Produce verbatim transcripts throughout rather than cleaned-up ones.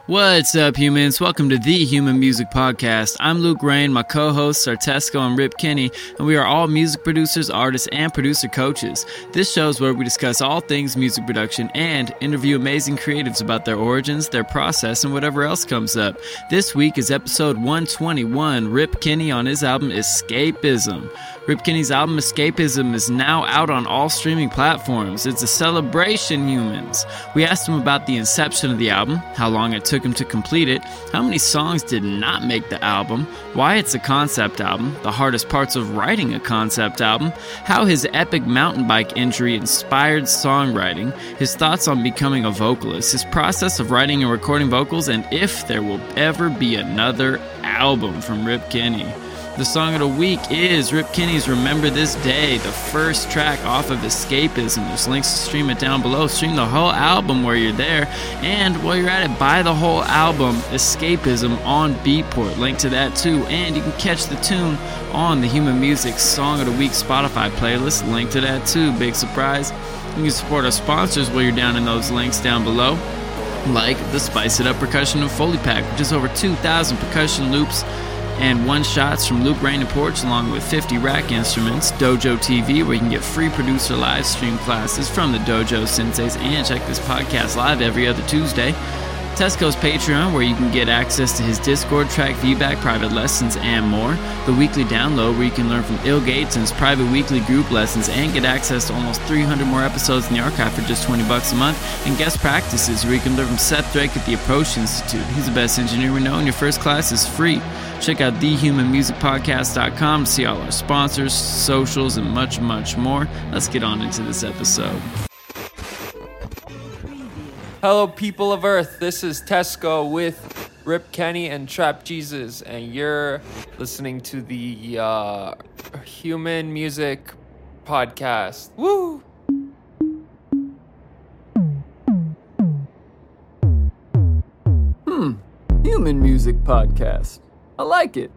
What's up, humans? Welcome to the Human Music Podcast. I'm Luke Rain. My co-hosts are Tesco and Rip Kenny, and we are all music producers, artists, and producer coaches. This show is where we discuss all things music production and interview amazing creatives about their origins, their process, and whatever else comes up. This week is episode one twenty-one, Rip Kenny on his album Escapism. Rip Kenny's album Escapism is now out on all streaming platforms. It's a celebration, humans. We asked him about the inception of the album, how long it took him to complete it, how many songs did not make the album, why it's a concept album, the hardest parts of writing a concept album, how his epic mountain bike injury inspired songwriting, his thoughts on becoming a vocalist, his process of writing and recording vocals, and if there will ever be another album from Rip Kenny. The song of the week is Rip Kenny's Remember This Day, the first track off of Escapism. There's links to stream it down below. Stream the whole album while you're there. And while you're at it, buy the whole album, Escapism, on Beatport. Link to that too. And you can catch the tune on the Human Music Song of the Week Spotify playlist. Link to that too. Big surprise. You can support our sponsors while you're down in those links down below. Like the Spice It Up Percussion and Foley Pack, which is over two thousand percussion loops and one-shots from Luke Rain and Porch, along with fifty rack instruments. Dojo T V, where you can get free producer live stream classes from the Dojo Senseis and check this podcast live every other Tuesday. Tesco's Patreon, where you can get access to his Discord, track feedback, private lessons, and more. The Weekly Download, where you can learn from Il Gates and his private weekly group lessons and get access to almost three hundred more episodes in the archive for just twenty bucks a month. And Guest Practices, where you can learn from Seth Drake at the Approach Institute. He's the best engineer we know, and your first class is free. Check out the human music podcast dot com to see all our sponsors, socials, and much, much more. Let's get on into this episode. Hello, people of Earth. This is Tesco with Rip Kenny and Trap Jesus, and you're listening to the uh, Human Music Podcast. Woo! Hmm. Human Music Podcast. I like it.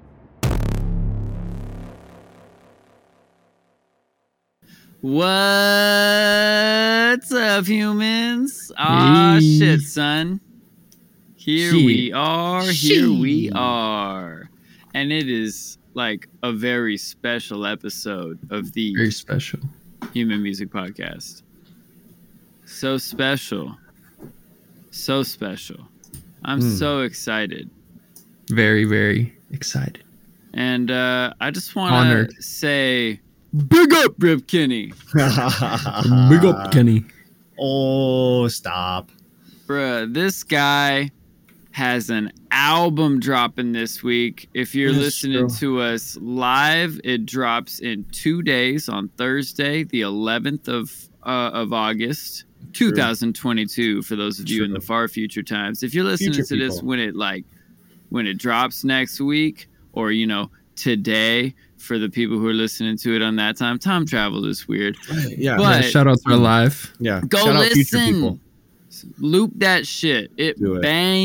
What's up, humans? Aw, hey. shit, son. Here Shit. we are. Here we are. And it is like a very special episode of the Very special. Human Music Podcast. So special. So special. I'm Mm. so excited. Very, very excited. And uh, I just want Honored. to say, big up, Rip Kenny. Big up, Kenny. Oh, stop. Bruh, this guy has an album dropping this week. If you're That's listening true. to us live, it drops in two days on Thursday, the eleventh of uh, of August, two thousand twenty-two. For those of you in the True. far future times, if you're listening Future to this people. when it like when it drops next week, or you know today, for the people who are listening to it on that time, time travel is weird. Yeah. But- Yeah, shout outs are live. yeah. Go Shout out future listen. people. Loop that shit. It, Do it.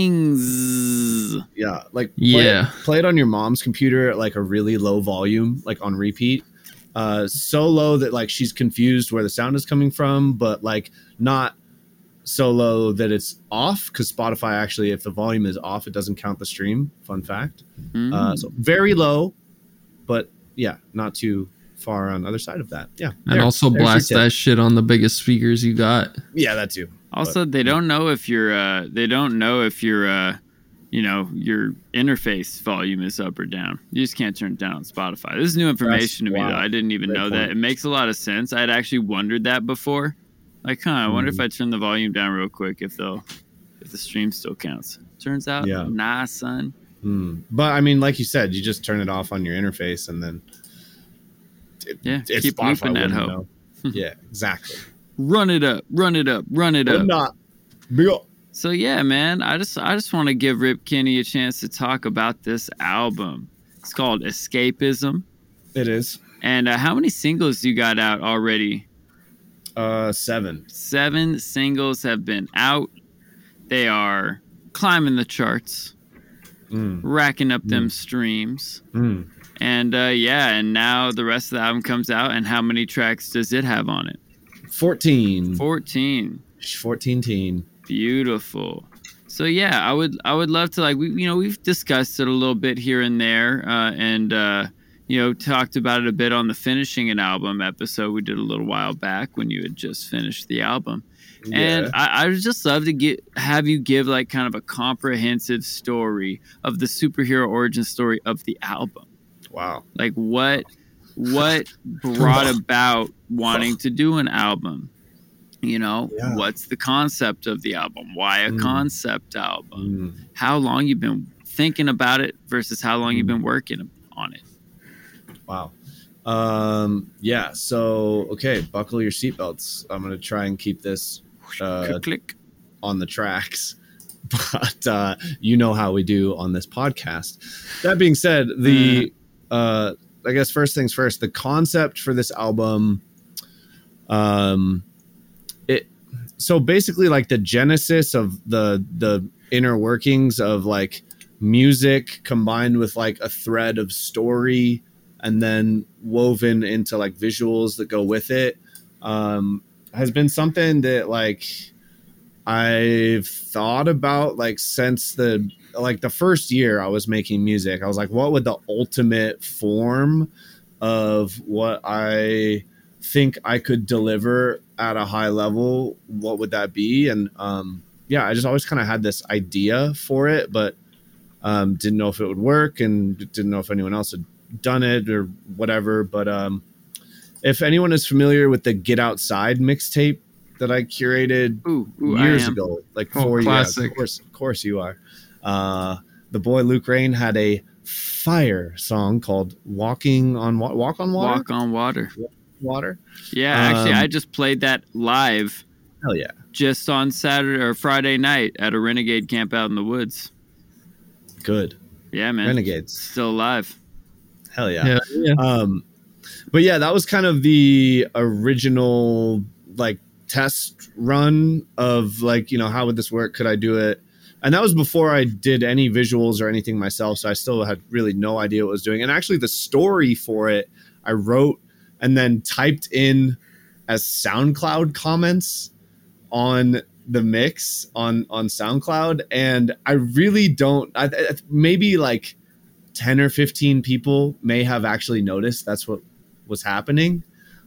bangs. Yeah. Like, play, Yeah. play it on your mom's computer at like a really low volume, like on repeat. Uh, so low that like she's confused where the sound is coming from, but like not so low that it's off, because Spotify actually, if the volume is off, it doesn't count the stream. Fun fact. Mm. Uh, so very low, but yeah, not too far on the other side of that. Yeah. And There. also There's your blast tip. that shit on the biggest speakers you got. Yeah, that too. Also, they don't know if your uh, they don't know if your uh, you know your interface volume is up or down. You just can't turn it down on Spotify. This is new information That's- to me, wow. though. I didn't even Great know that. point. It makes a lot of sense. I'd actually wondered that before. Like, huh? I wonder if I turn the volume down real quick if they'll if the stream still counts. Turns out, Yeah. nah, son. Hmm. But I mean, like you said, you just turn it off on your interface, and then it, Yeah, it's keep Spotify looping that wouldn't hoe. know. Yeah, exactly. Run it up, run it up, run it But up. not big up. So yeah, man, I just I just want to give Rip Kenny a chance to talk about this album. It's called Escapism. It is And uh, how many singles you got out already? uh seven. Seven singles have been out. They are climbing the charts, Mm. racking up them streams. Mm. And uh, yeah, and now the rest of the album comes out. And how many tracks does it have on it? Fourteen. fourteen. Fourteen teen. Beautiful. So yeah, I would I would love to like we you know we've discussed it a little bit here and there, uh, and uh, you know talked about it a bit on the finishing an album episode we did a little while back when you had just finished the album, Yeah. and I, I would just love to get have you give like kind of a comprehensive story of the superhero origin story of the album. Wow. Like what what brought about wanting to do an album? You know, Yeah. what's the concept of the album? Why a Mm. concept album? Mm. How long you've been thinking about it versus how long you've been working on it? Wow. Um, yeah. So, okay, buckle your seatbelts. I'm going to try and keep this uh, click, click. on the tracks, but uh, you know how we do on this podcast. That being said, the uh, I guess first things first, the concept for this album, um, it so basically like the genesis of the the inner workings of like music combined with like a thread of story and then woven into like visuals that go with it, um, has been something that like I've thought about like since the like the first year I was making music. I was like, what would the ultimate form of what I think I could deliver at a high level, what would that be? And um yeah, I just always kind of had this idea for it, but um didn't know if it would work and didn't know if anyone else had done it or whatever. But um if anyone is familiar with the Get Outside mixtape that I curated Ooh, ooh, years I am. ago, like Oh, four years. classic. Of course, of course you are. Uh, the boy Luke Rain had a fire song called "Walking on Wa- Walk on Water." Walk on water. Water. Yeah, actually, Um, I just played that live Hell yeah. just on Saturday or Friday night at a Renegade camp out in the woods. Good. Yeah, man. Renegades. Still alive. Hell yeah. Yeah, yeah. Um, but yeah, that was kind of the original like test run of like, you know, how would this work? Could I do it? And that was before I did any visuals or anything myself. So I still had really no idea what I was doing. And actually the story for it, I wrote and then typed in as SoundCloud comments on the mix on, on SoundCloud. And I really don't, I, I, maybe like ten or fifteen people may have actually noticed that's what was happening.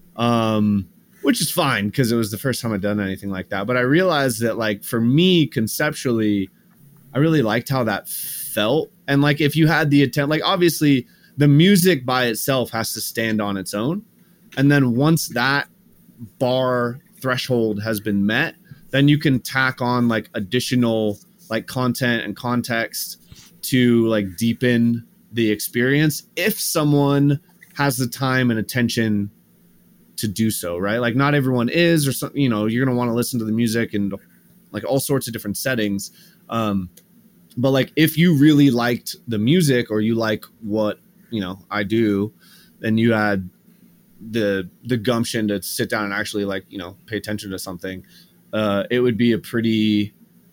Um, which is fine because it was the first time I'd done anything like that. But I realized that like for me conceptually, I really liked how that felt. And like if you had the attempt, like obviously the music by itself has to stand on its own. And then once that bar threshold has been met, then you can tack on like additional like content and context to like deepen the experience if someone has the time and attention to do so, right? Like not everyone is, or something, you know, you're going to want to listen to the music and like all sorts of different settings. Um, but like, if you really liked the music or you like what, you know, I do, then you had the, the gumption to sit down and actually like, you know, pay attention to something. Uh, it would be a pretty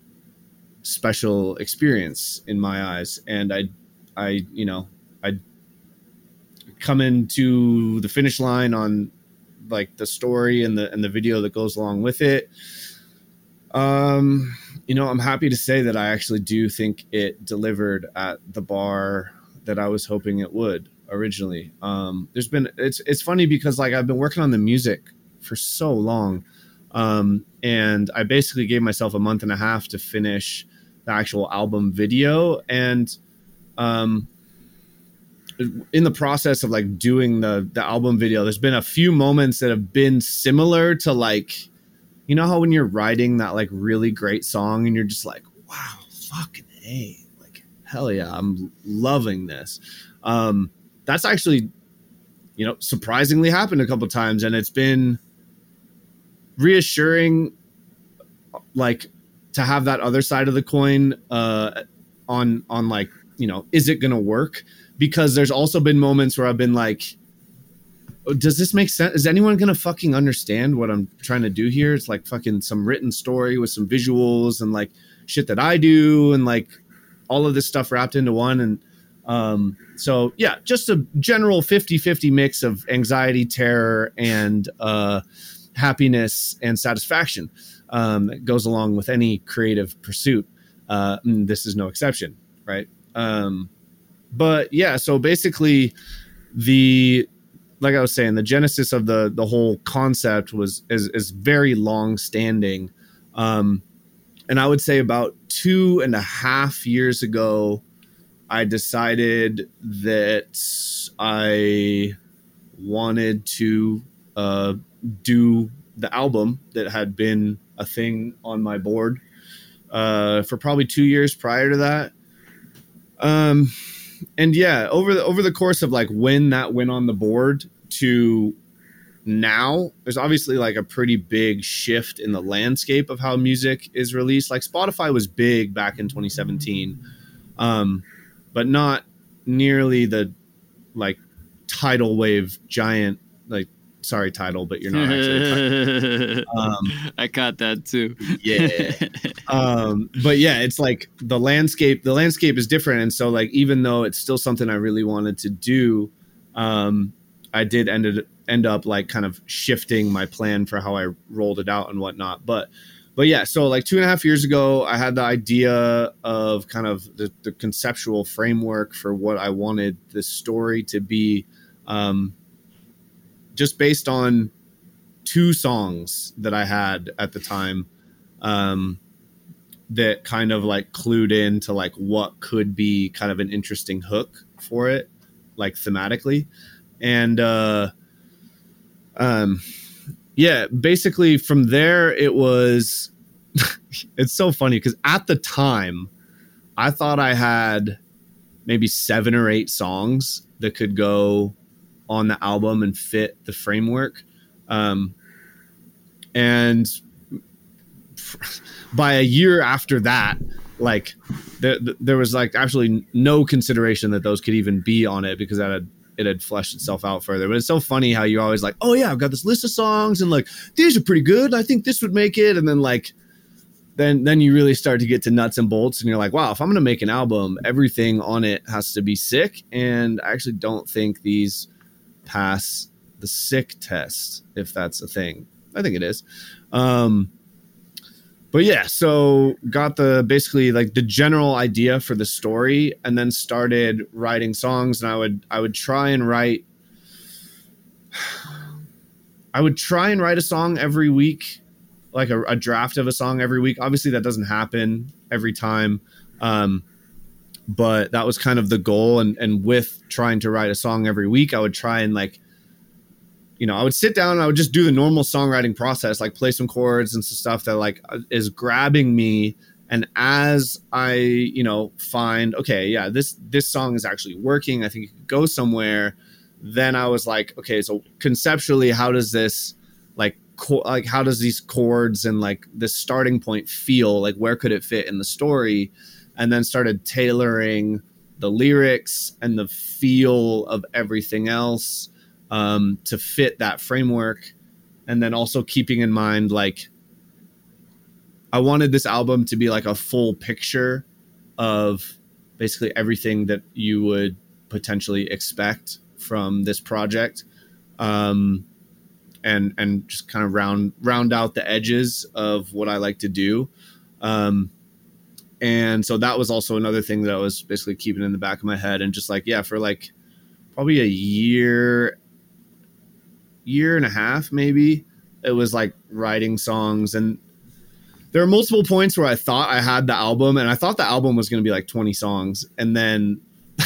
special experience in my eyes. And I, I, you know, I come into the finish line on like the story and the and the video that goes along with it. Um, you know, I'm happy to say that I actually do think it delivered at the bar that I was hoping it would originally. Um, there's been it's it's funny because like I've been working on the music for so long, um, and I basically gave myself a month and a half to finish the actual album video, and um. in the process of like doing the the album video, there's been a few moments that have been similar to like, you know how when you're writing that like really great song and you're just like, wow, fucking A, like hell yeah, I'm loving this. Um, that's actually, you know, surprisingly happened a couple times, and it's been reassuring, like to have that other side of the coin uh, on on like, you know, is it gonna work? Because there's also been moments where I've been like, does this make sense? Is anyone going to fucking understand what I'm trying to do here? It's like fucking some written story with some visuals and like shit that I do and like all of this stuff wrapped into one. And um, so, yeah, just a general fifty-fifty mix of anxiety, terror, and uh, happiness and satisfaction um, that goes along with any creative pursuit. Uh, this is no exception, right? Um, but yeah, so basically the, like I was saying, the genesis of the, the whole concept was, is, is very long standing. Um, and I would say about two and a half years ago, I decided that I wanted to, uh, do the album that had been a thing on my board uh, for probably two years prior to that. Um, and yeah, over the, over the course of like when that went on the board to now, there's obviously like a pretty big shift in the landscape of how music is released. Like Spotify was big back in twenty seventeen, um, but not nearly the like tidal wave giant, like, sorry, Tidal, but you're not actually. um, I caught that too. Yeah. Um, but yeah, it's like the landscape, the landscape is different. And so like, even though it's still something I really wanted to do, um, I did ended end up like kind of shifting my plan for how I rolled it out and whatnot. But, but yeah, so like two and a half years ago, I had the idea of kind of the, the conceptual framework for what I wanted the story to be, um, just based on two songs that I had at the time, um, that kind of like clued into like what could be kind of an interesting hook for it, like thematically. And, uh, um, yeah, basically from there it was, it's so funny because at the time I thought I had maybe seven or eight songs that could go on the album and fit the framework. Um, and by a year after that, like there, there was like absolutely no consideration that those could even be on it because that had, it had fleshed itself out further. But it's so funny how you always like, oh yeah, I've got this list of songs and like, these are pretty good. I think this would make it. And then like, then, then you really start to get to nuts and bolts and you're like, wow, if I'm going to make an album, everything on it has to be sick. And I actually don't think these pass the sick test, if that's a thing. I think it is. Um, but yeah, so got the basically like the general idea for the story and then started writing songs. And I would, I would try and write, I would try and write a song every week, like a, a draft of a song every week. Obviously that doesn't happen every time. Um, but that was kind of the goal. And, and with trying to write a song every week, I would try and like, you know, I would sit down and I would just do the normal songwriting process, like play some chords and some stuff that like is grabbing me. And as I, you know, find, okay, yeah, this, this song is actually working. I think it could go somewhere. Then I was like, okay, so conceptually, how does this like, co- like, how does these chords and like this starting point feel? Like, where could it fit in the story? And then started tailoring the lyrics and the feel of everything else um, to fit that framework. And then also keeping in mind, like, I wanted this album to be like a full picture of basically everything that you would potentially expect from this project. Um, and, and just kind of round, round out the edges of what I like to do. Um, And so that was also another thing that I was basically keeping in the back of my head. And just like, yeah, for like probably a year, year and a half, maybe, it was like writing songs. And there were multiple points where I thought I had the album and I thought the album was going to be like twenty songs. And then,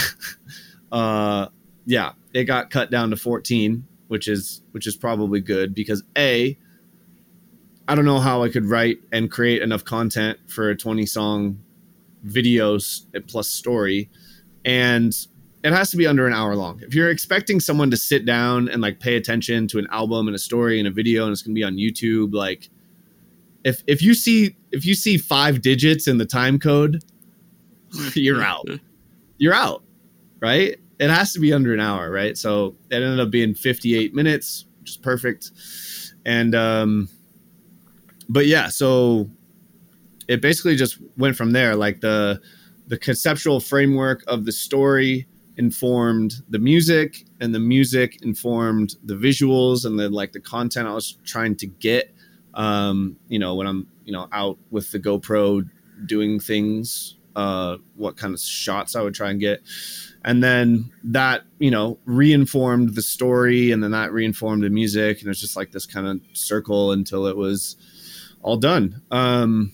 uh, yeah, it got cut down to fourteen, which is, which is probably good because A, I don't know how I could write and create enough content for a twenty song videos plus story, and it has to be under an hour long. If you're expecting someone to sit down and like pay attention to an album and a story and a video and it's going to be on YouTube, like if if you see if you see five digits in the time code, you're out. You're out, right? It has to be under an hour, right? So it ended up being fifty-eight minutes, which is perfect. And um but yeah, so it basically just went from there. Like the the conceptual framework of the story informed the music, and the music informed the visuals and the like the content I was trying to get. Um, you know, when I'm you know out with the GoPro doing things, uh, what kind of shots I would try and get. And then that, you know, reinformed the story, and then that reinformed the music. And it's just like this kind of circle until it was all done. Um,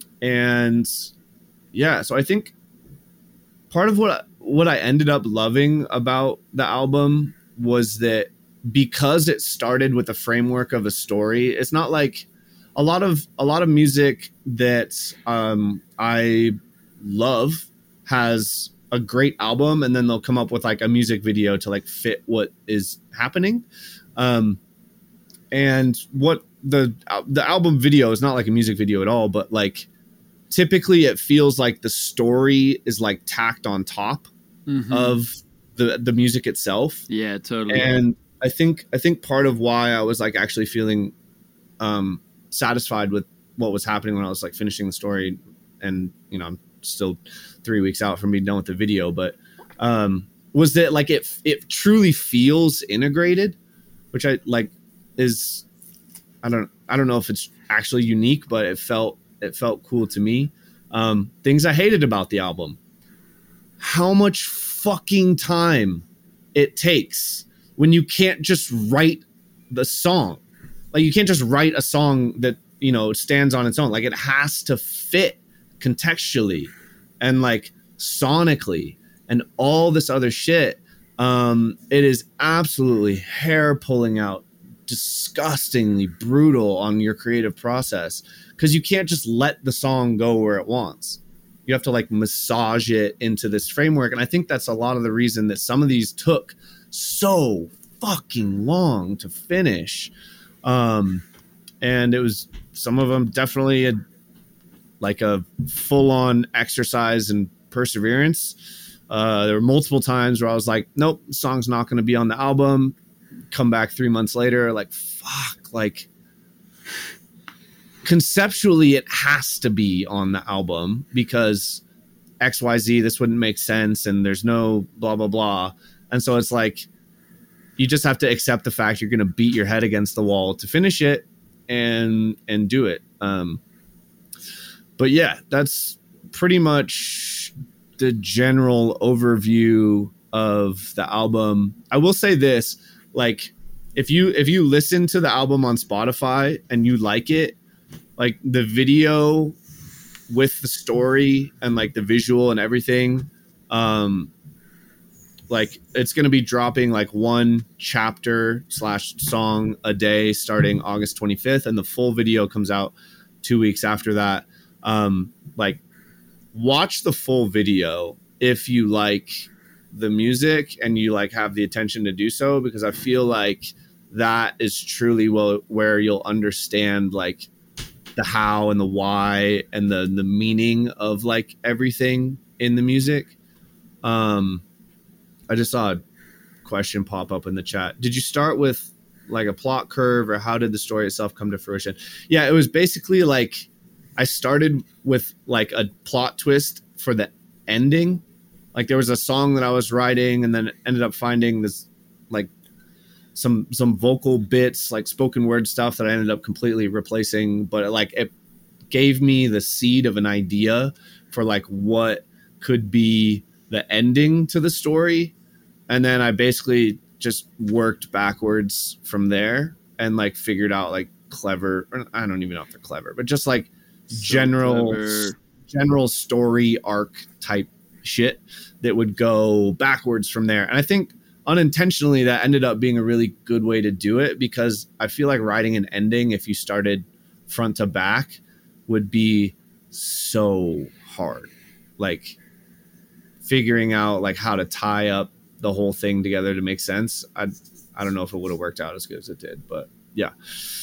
and yeah, so I think part of what, what I ended up loving about the album was that because it started with the framework of a story, it's not like a lot of, a lot of music that um, I love has a great album, and then they'll come up with like a music video to like fit what is happening. Um, and what the, the album video is not like a music video at all, but like typically it feels like the story is like tacked on top mm-hmm. of the, the music itself. Yeah, totally. And I think, I think part of why I was like actually feeling um, satisfied with what was happening when I was like finishing the story, and, you know, I'm still three weeks out from being done with the video, but um was that like it it truly feels integrated, which I like is I don't I don't know if it's actually unique, but it felt it felt cool to me. Um things I hated about the album: how much fucking time it takes when you can't just write the song. Like you can't just write a song that, you know, stands on its own. Like it has to fit contextually and like sonically and all this other shit. Um, it is absolutely hair pulling out, disgustingly brutal on your creative process, because you can't just let the song go where it wants. You have to like massage it into this framework. And I think that's a lot of the reason that some of these took so fucking long to finish. Um, and it was, some of them definitely a like a full-on exercise in perseverance. Uh, there were multiple times where I was like, nope, the song's not going to be on the album. Come back three months later, like, fuck, like conceptually it has to be on the album because X Y Z, this wouldn't make sense. And there's no blah, blah, blah. And so it's like, you just have to accept the fact you're going to beat your head against the wall to finish it and, and do it. Um, But yeah, that's pretty much the general overview of the album. I will say this, like if you if you listen to the album on Spotify and you like it, like the video with the story and like the visual and everything, um like it's going to be dropping like one chapter slash song a day starting August twenty-fifth, and the full video comes out two weeks after that. Um, like watch the full video if you like the music and you like have the attention to do so, because I feel like that is truly well, where you'll understand like the how and the why and the, the meaning of like everything in the music. Um, I just saw a question pop up in the chat. Did you start with like a plot curve, or how did the story itself come to fruition? Yeah, it was basically like, I started with like a plot twist for the ending. Like there was a song that I was writing and then ended up finding this like some some vocal bits, like spoken word stuff that I ended up completely replacing. But it, like it gave me the seed of an idea for like what could be the ending to the story. And then I basically just worked backwards from there and like figured out like clever, or I don't even know if they're clever, but just like general clever. general story arc type shit that would go backwards from there. And I think unintentionally that ended up being a really good way to do it, because I feel like writing an ending, if you started front to back, would be so hard. Like figuring out like how to tie up the whole thing together to make sense. I I don't know if it would have worked out as good as it did, but yeah.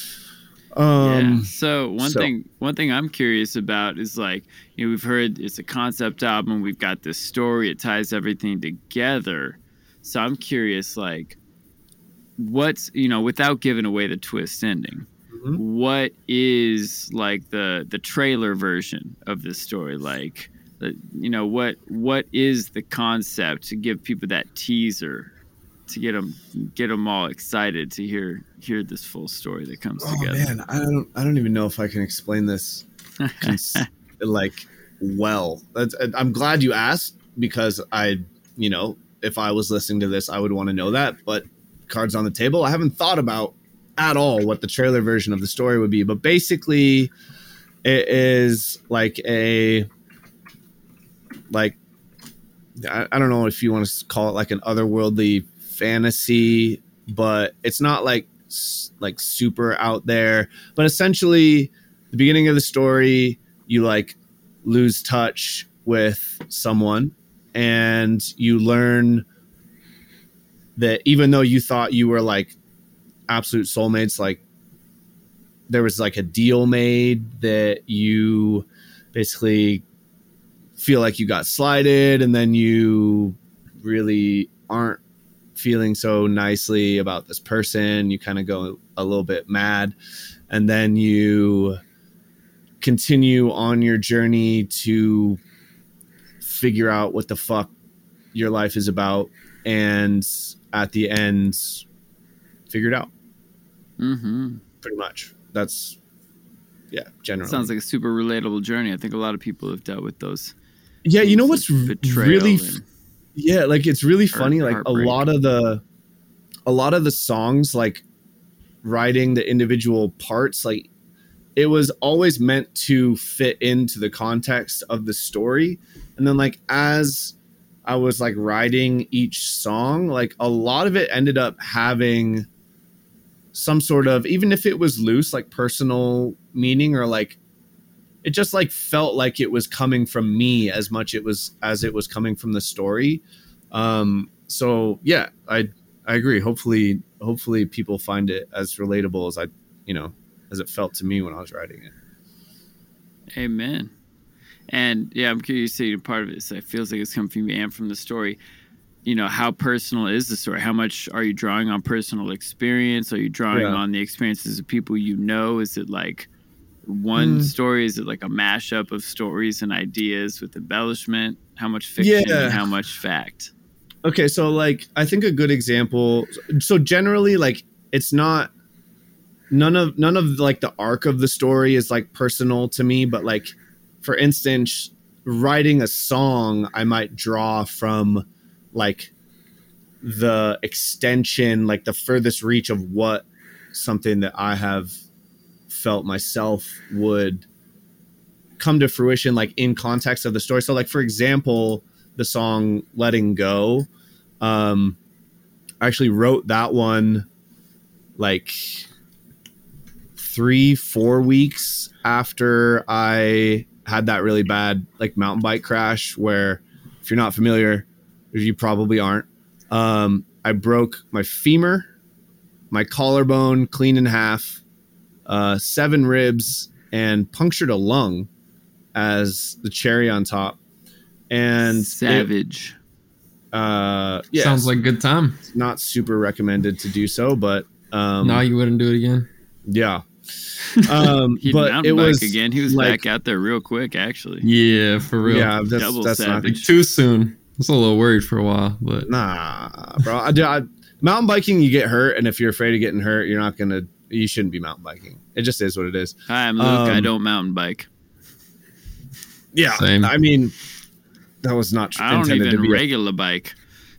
Um, yeah. So one so. thing, one thing I'm curious about is like, you know, we've heard it's a concept album. We've got this story. It ties everything together. So I'm curious, like, what's, you know, without giving away the twist ending, mm-hmm. what is like the the trailer version of this story? Like, you know, what what is the concept to give people that teaser, to get them get them all excited to hear hear this full story that comes oh, together? Man, I don't I don't even know if I can explain this cons- like well. That's, I'm glad you asked, because I, you know, if I was listening to this, I would want to know that. But cards on the table, I haven't thought about at all what the trailer version of the story would be. But basically, it is like a, like, I, I don't know if you want to call it like an otherworldly fantasy, but it's not like like super out there. But essentially, the beginning of the story, you like lose touch with someone, and you learn that even though you thought you were like absolute soulmates, like there was like a deal made that you basically feel like you got slighted, and then you really aren't feeling so nicely about this person. You kind of go a little bit mad, and then you continue on your journey to figure out what the fuck your life is about, and at the end figure it out. Mm-hmm. Pretty much. That's, yeah, generally. Sounds like a super relatable journey. I think a lot of people have dealt with those. Yeah, you know what's Betrayal really and- yeah, like it's really Heart- funny, like a heartbreak. lot of the a lot of the songs, like writing the individual parts, like it was always meant to fit into the context of the story. And then like as I was like writing each song, like a lot of it ended up having some sort of, even if it was loose, like personal meaning, or like it just like felt like it was coming from me as much it was as it was coming from the story. Um, so yeah, I I agree. Hopefully, hopefully people find it as relatable as I, you know, as it felt to me when I was writing it. Amen. And yeah, I'm curious to see part of it. So it feels like it's coming from you and from the story. You know, how personal is the story? How much are you drawing on personal experience? Are you drawing Yeah. on the experiences of people you know? Is it like one Mm. story? Is it like a mashup of stories and ideas with embellishment? How much fiction Yeah. and how much fact? Okay, so like I think a good example. So generally, like it's not none of none of like the arc of the story is like personal to me, but like for instance, writing a song, I might draw from like the extension, like the furthest reach of what something that I have felt myself would come to fruition, like in context of the story. So like, for example, the song Letting Go, um, I actually wrote that one like three, four weeks after I had that really bad like mountain bike crash where, if you're not familiar, you probably aren't. Um, I broke my femur, my collarbone clean in half, uh, seven ribs, and punctured a lung as the cherry on top. And Savage. It, uh, yeah, Sounds like a good time. not super recommended to do so, but um, No, you wouldn't do it again. yeah. Um, He'd but mountain it bike was again. He was like, back out there real quick, actually. Yeah, for real. yeah, that's, Double that's not savage. Like too soon. I was a little worried for a while, but nah, bro. I, do- I, mountain biking, you get hurt, and if you're afraid of getting hurt, you're not gonna. You shouldn't be mountain biking. It just is what it is. Hi, I'm Luke. I Um, don't mountain bike. Yeah, Same. I mean, that was not I don't intended to even be. a- regular bike.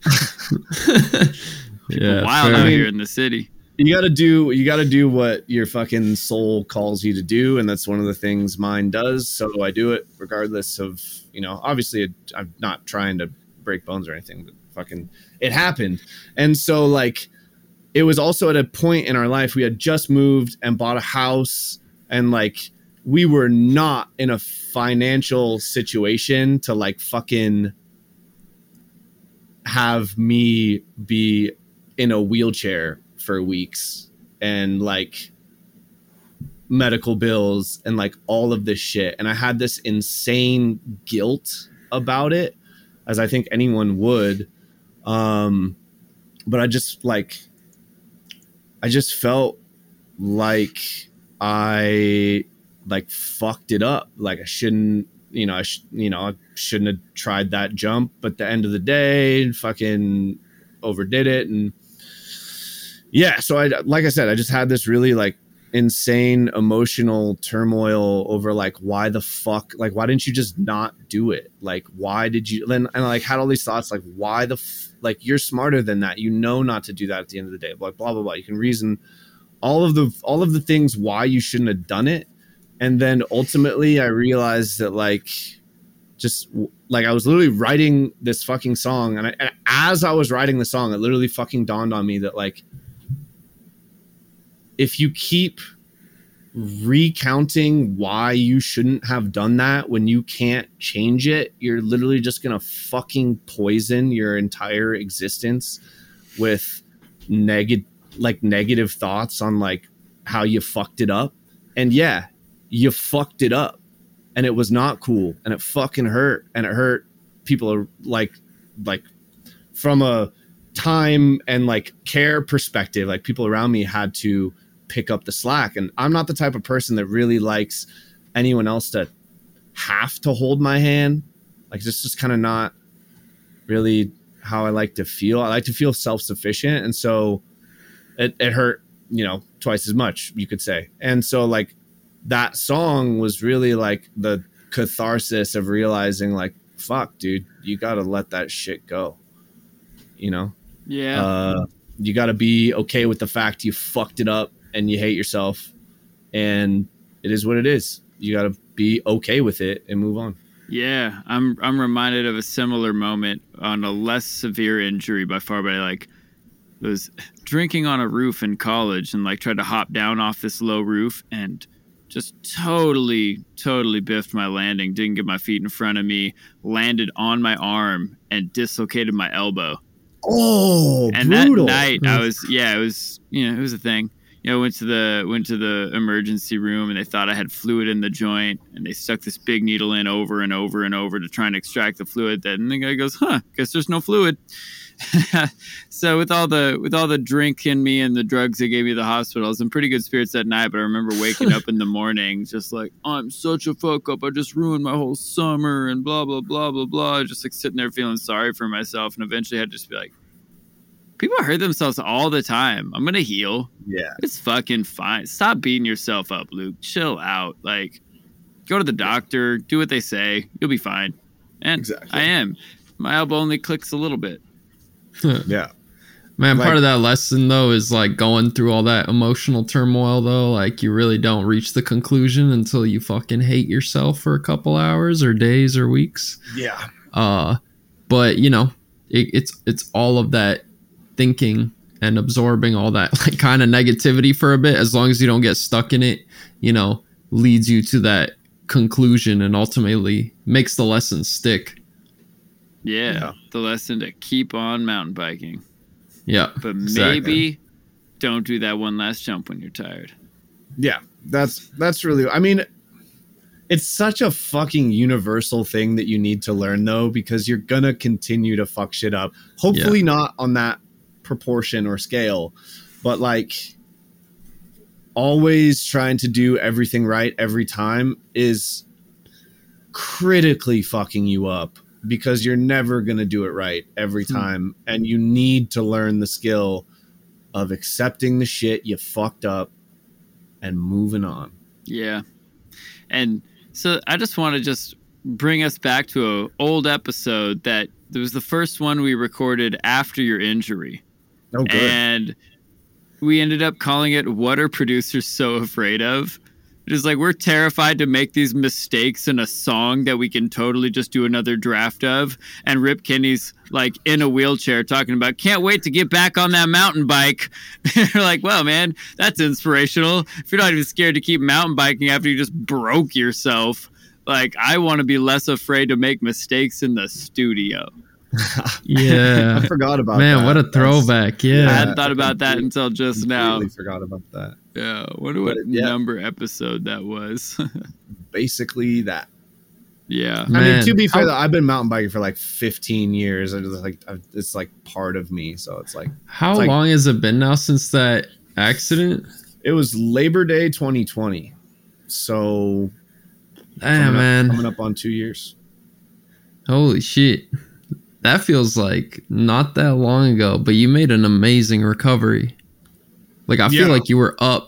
yeah, Wild fair. out I mean- here in the city. you got to do. You got to do what your fucking soul calls you to do, and that's one of the things mine does. So I do it regardless of, you know. Obviously, it, I'm not trying to break bones or anything, but fucking, it happened, and so like. It was also at a point in our life we had just moved and bought a house, and like we were not in a financial situation to like fucking have me be in a wheelchair for weeks and like medical bills and like all of this shit. And I had this insane guilt about it, as I think anyone would. Um, but I just like, I just felt like I like fucked it up. Like I shouldn't, you know, I sh- you know, I shouldn't have tried that jump. But at the end of the day, fucking overdid it. And yeah, so I, like I said, I just had this really like insane emotional turmoil over like why the fuck, like why didn't you just not do it, like why did you then, and I like had all these thoughts like why the f- like you're smarter than that, you know not to do that at the end of the day, like blah blah blah, you can reason all of the all of the things why you shouldn't have done it. And then ultimately I realized that like just like I was literally writing this fucking song, and, I, and as I was writing the song, it literally fucking dawned on me that like if you keep recounting why you shouldn't have done that when you can't change it, you're literally just gonna fucking poison your entire existence with negative like negative thoughts on like how you fucked it up. And yeah, you fucked it up, and it was not cool, and it fucking hurt, and it hurt people are like like from a time and like care perspective, like people around me had to pick up the slack. And I'm not the type of person that really likes anyone else to have to hold my hand. Like it's just kind of not really how I like to feel. I like to feel self-sufficient. And so it, it hurt, you know, twice as much, you could say. And so like that song was really like the catharsis of realizing like, fuck, dude, you got to let that shit go. You know? Yeah. Uh, you got to be okay with the fact you fucked it up and you hate yourself, and it is what it is. You got to be okay with it and move on. Yeah, I'm I'm reminded of a similar moment on a less severe injury by far, but I like was drinking on a roof in college and like tried to hop down off this low roof and just totally, totally biffed my landing. Didn't get my feet in front of me, landed on my arm and dislocated my elbow. Oh, and brutal. that night I was, yeah, it was, you know, it was a thing. You know, went to the went to the emergency room and they thought I had fluid in the joint, and they stuck this big needle in over and over and over to try and extract the fluid. That and the guy goes, "Huh, guess there's no fluid." So with all the with all the drink in me and the drugs they gave me at the hospital, I was in pretty good spirits that night. But I remember waking up in the morning just like, I'm such a fuck up. I just ruined my whole summer and blah blah blah blah blah. Just like sitting there feeling sorry for myself, and eventually I had to just be like, people hurt themselves all the time. I'm gonna heal. Yeah, it's fucking fine. Stop beating yourself up, Luke. Chill out. Like, go to the doctor. Do what they say. You'll be fine. And exactly. I am. My elbow only clicks a little bit. Yeah, man. Like, part of that lesson though is like going through all that emotional turmoil. Though, like you really don't reach the conclusion until you fucking hate yourself for a couple hours or days or weeks. Yeah. Uh, but you know, it, it's it's all of that thinking and absorbing all that like kind of negativity for a bit, as long as you don't get stuck in it, you know, leads you to that conclusion and ultimately makes the lesson stick. Yeah, yeah. The lesson to keep on mountain biking. Yeah. But exactly. Maybe don't do that one last jump when you're tired. Yeah, that's that's really, I mean, it's such a fucking universal thing that you need to learn though, because you're gonna continue to fuck shit up. Hopefully yeah. not on that proportion or scale, but like always trying to do everything right every time is critically fucking you up, because you're never going to do it right every time. Hmm. And you need to learn the skill of accepting the shit you fucked up and moving on. Yeah. And so I just want to just bring us back to an old episode that it was the first one we recorded after your injury. Oh, good. And we ended up calling it "What Are Producers So Afraid Of?" It is like, we're terrified to make these mistakes in a song that we can totally just do another draft of. And Rip Kenny's like in a wheelchair talking about, can't wait to get back on that mountain bike. You're like, well, man, that's inspirational. If you're not even scared to keep mountain biking after you just broke yourself, like, I want to be less afraid to make mistakes in the studio. Yeah, I forgot about man, that. what a throwback. That's, yeah, I hadn't thought about that until just now. Forgot about that. Yeah, I wonder what yeah. number episode that was. Basically that. Yeah, man. I mean, to be fair, though, I've been mountain biking for like fifteen years. It's like it's like part of me. So it's like, how it's like, long has it been now since that accident? It was Labor Day twenty twenty. So, damn, man, up, coming up on two years. Holy shit. That feels like not that long ago, but you made an amazing recovery. Like, I feel yeah. like you were up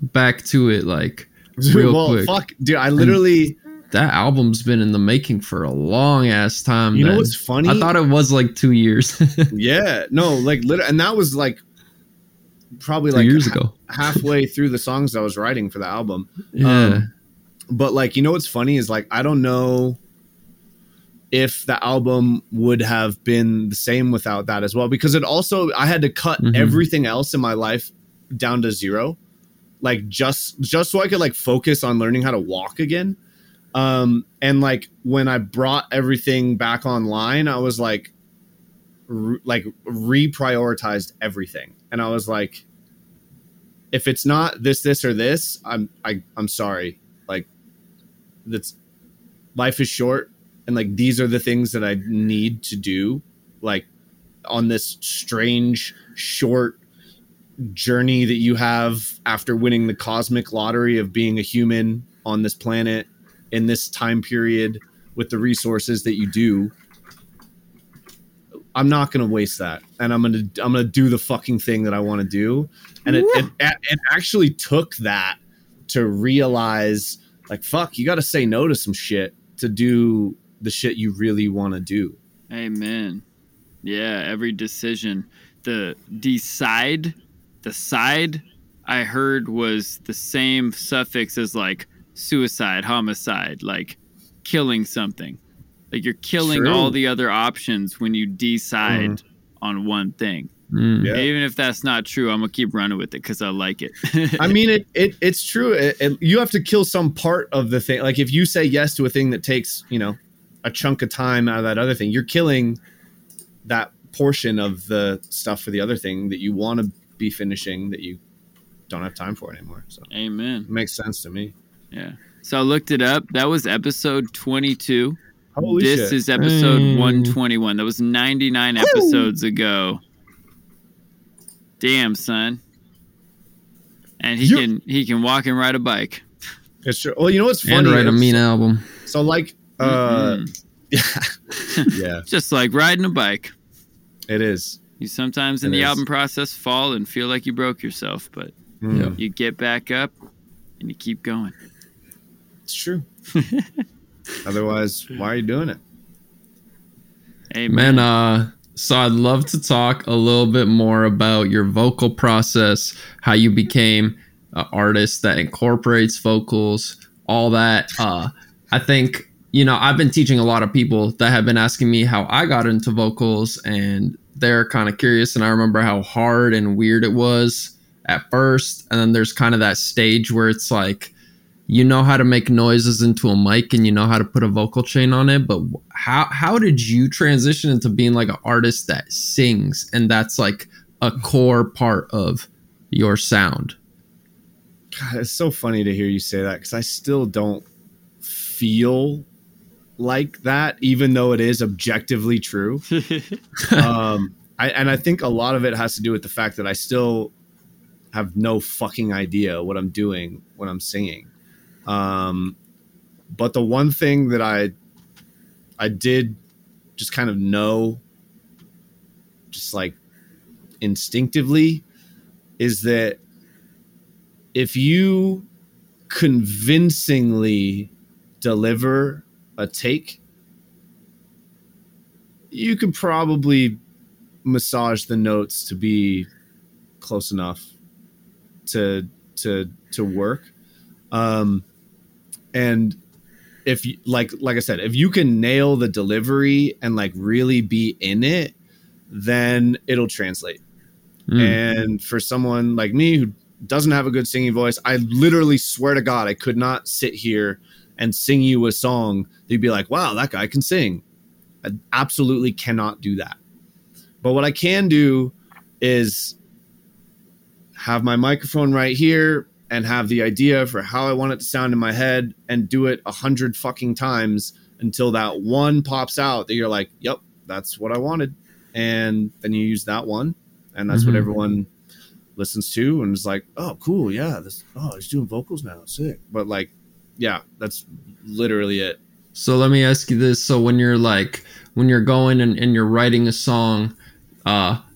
back to it, like real well, quick. Fuck, dude, I literally. That album's been in the making for a long ass time. You then. know what's funny? I thought it was like two years. Yeah, no, like literally, and that was like probably two like years ha- ago. halfway through the songs I was writing for the album. Yeah. Um, but like, you know what's funny is like I don't know if the album would have been the same without that as well, because it also I had to cut Mhm. everything else in my life down to zero, like just just so I could like focus on learning how to walk again. Um, and like when I brought everything back online, I was like, re- like reprioritized everything. And I was like, if it's not this, this, or this, I'm, I, I'm sorry. Like that's life is short. And like, these are the things that I need to do. Like on this strange, short journey that you have after winning the cosmic lottery of being a human on this planet in this time period with the resources that you do. I'm not going to waste that. And I'm going to, I'm going to do the fucking thing that I want to do. And it, it, it actually took that to realize like, fuck, you got to say no to some shit to do the shit you really want to do. Amen. Yeah. Every decision, the decide, the side I heard was the same suffix as like suicide, homicide, like killing something. Like you're killing True. all the other options when you decide Mhm. on one thing. Mm. Yeah. Even if that's not true, I'm gonna keep running with it because I like it. I mean, it, it it's true. It, it, you have to kill some part of the thing. Like if you say yes to a thing that takes, you know, a chunk of time out of that other thing, you're killing that portion of the stuff for the other thing that you want to be finishing that you don't have time for anymore. So Amen. it makes sense to me. Yeah. So I looked it up. That was episode twenty-two. Holy this shit. is episode Mm. one twenty-one. That was ninety-nine episodes ago. Damn, son. And he You- can he can walk and ride a bike. It's true. Well, you know what's funny? And write a is- mean album. So like, uh, Mhm. yeah, yeah, Just like riding a bike. it is. You sometimes in It the is. album process fall and feel like you broke yourself, but Mm, Yeah. you get back up and you keep going. It's true. Otherwise, why are you doing it? Amen. Man, uh, so I'd love to talk a little bit more about your vocal process, how you became an artist that incorporates vocals, all that. Uh, I think, you know, I've been teaching a lot of people that have been asking me how I got into vocals, and they're kind of curious. And I remember how hard and weird it was at first. And then there's kind of that stage where it's like, you know how to make noises into a mic and you know how to put a vocal chain on it, but how how did you transition into being like an artist that sings and that's like a core part of your sound? God, it's so funny to hear you say that because I still don't feel like that, even though it is objectively true. um, I, and I think a lot of it has to do with the fact that I still have no fucking idea what I'm doing when I'm singing. Um, but the one thing that I I did just kind of know, just like instinctively, is that if you convincingly deliver a take, you could probably massage the notes to be close enough to to to work. Um, and if you like, like I said, if you can nail the delivery and like really be in it, then it'll translate. Mm. And for someone like me who doesn't have a good singing voice, I literally swear to God, I could not sit here and sing you a song that you'd be like, wow, that guy can sing. I absolutely cannot do that. But what I can do is have my microphone right here and have the idea for how I want it to sound in my head and do it a hundred fucking times until that one pops out that you're like, yep, that's what I wanted. And then you use that one. And that's Mhm. what everyone listens to and is like, oh, cool. Yeah. This, oh, he's doing vocals now. Sick. But like, yeah, that's literally it. So let me ask you this. So when you're like, when you're going and, and you're writing a song, uh,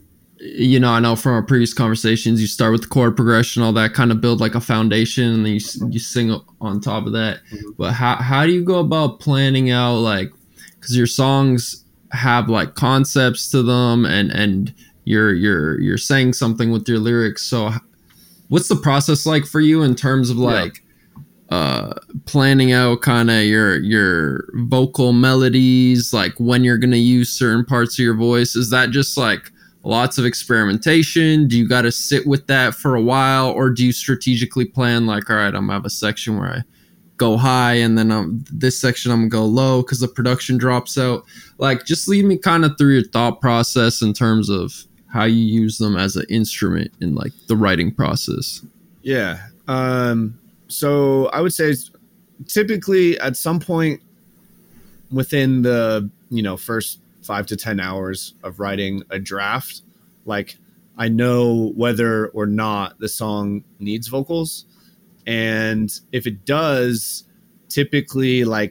you know, I know from our previous conversations, you start with the chord progression, all that, kind of build like a foundation, and then you you sing on top of that. Mm-hmm. But how how do you go about planning out, like, because your songs have like concepts to them, and and you're you're you're saying something with your lyrics. So what's the process like for you in terms of like yeah. uh planning out kind of your your vocal melodies, like when you're gonna use certain parts of your voice? Is that just like lots of experimentation? Do you got to sit with that for a while, or do you strategically plan like, all right, I'm gonna have a section where I go high, and then um, this section I'm gonna go low because the production drops out? Like, just lead me kind of through your thought process in terms of how you use them as an instrument in like the writing process. Yeah. Um, so I would say typically at some point within the, you know, first five to ten hours of writing a draft, like I know whether or not the song needs vocals. And if it does, typically like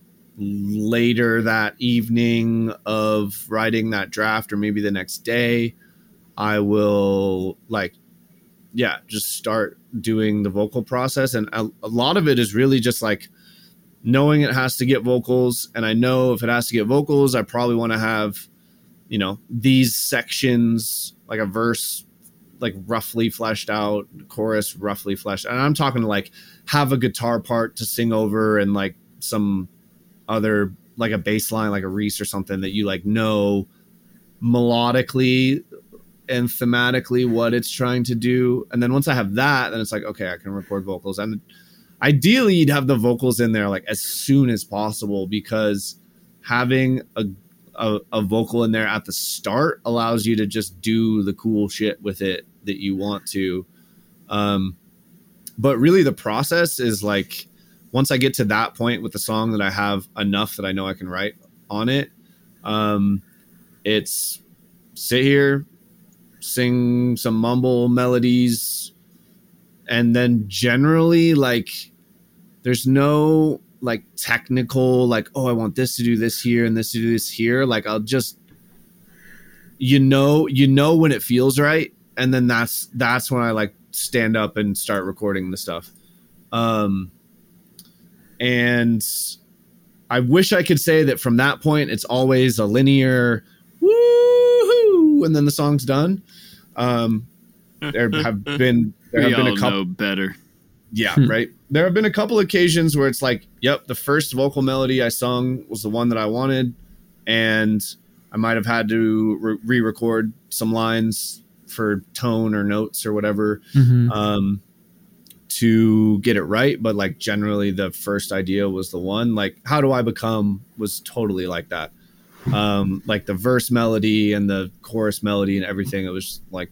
later that evening of writing that draft, or maybe the next day, I will like, yeah, just start doing the vocal process. And a, a lot of it is really just like knowing it has to get vocals. And I know if it has to get vocals, I probably want to have, you know, these sections, like a verse, like roughly fleshed out, chorus roughly fleshed out. And I'm talking like have a guitar part to sing over, and like some other, like a bass line, like a Reese or something that you like know melodically and thematically what it's trying to do. And then once I have that, then it's like, okay, I can record vocals. And ideally you'd have the vocals in there like as soon as possible, because having a, a, a vocal in there at the start allows you to just do the cool shit with it that you want to. Um, but really the process is like, once I get to that point with the song that I have enough that I know I can write on it, um, it's sit here, sing some mumble melodies, and then generally like there's no like technical like, oh, I want this to do this here and this to do this here. Like I'll just, you know, you know when it feels right, and then that's that's when I like stand up and start recording the stuff. Um, and I wish I could say that from that point it's always a linear woo-hoo, and then the song's done. Um, there have been there have we been all a couple know better. Yeah, right. There have been a couple occasions where it's like, yep, the first vocal melody I sung was the one that I wanted, and I might have had to re- re-record some lines for tone or notes or whatever, mm-hmm. um, to get it right. But like generally, the first idea was the one. Like, How Do I Become was totally like that. Um, like the verse melody and the chorus melody and everything. It was like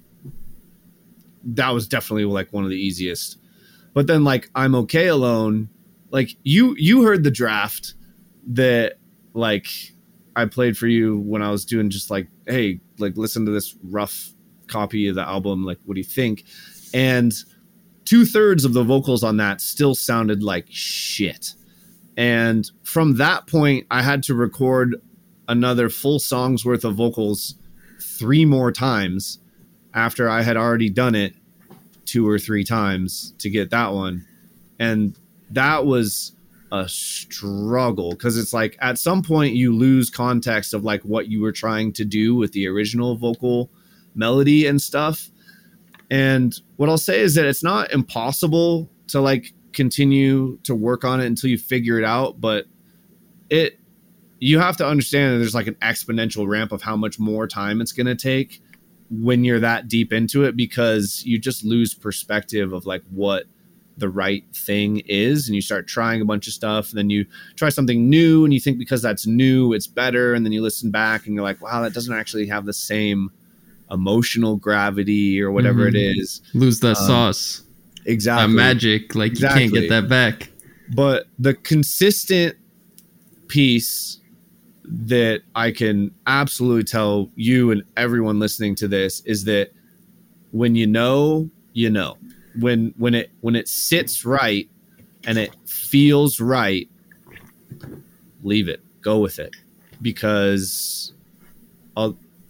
that was definitely like one of the easiest. But then like I'm Okay Alone, like you you heard the draft that like I played for you when I was doing just like, hey, like listen to this rough copy of the album, like what do you think? And two thirds of the vocals on that still sounded like shit. And from that point I had to record another full song's worth of vocals three more times after I had already done it two or three times to get that one. And that was a struggle, because it's like at some point you lose context of like what you were trying to do with the original vocal melody and stuff. And what I'll say is that it's not impossible to like continue to work on it until you figure it out, but it you have to understand that there's like an exponential ramp of how much more time it's going to take when you're that deep into it, because you just lose perspective of like what the right thing is, and you start trying a bunch of stuff, and then you try something new and you think because that's new it's better, and then you listen back and you're like, wow, that doesn't actually have the same emotional gravity or whatever mm-hmm. it is. Lose that um, sauce. Exactly. That magic, like exactly. You can't get that back. But the consistent piece that I can absolutely tell you and everyone listening to this is that when you know, you know, when, when it, when it sits right and it feels right, leave it, go with it, because I'll,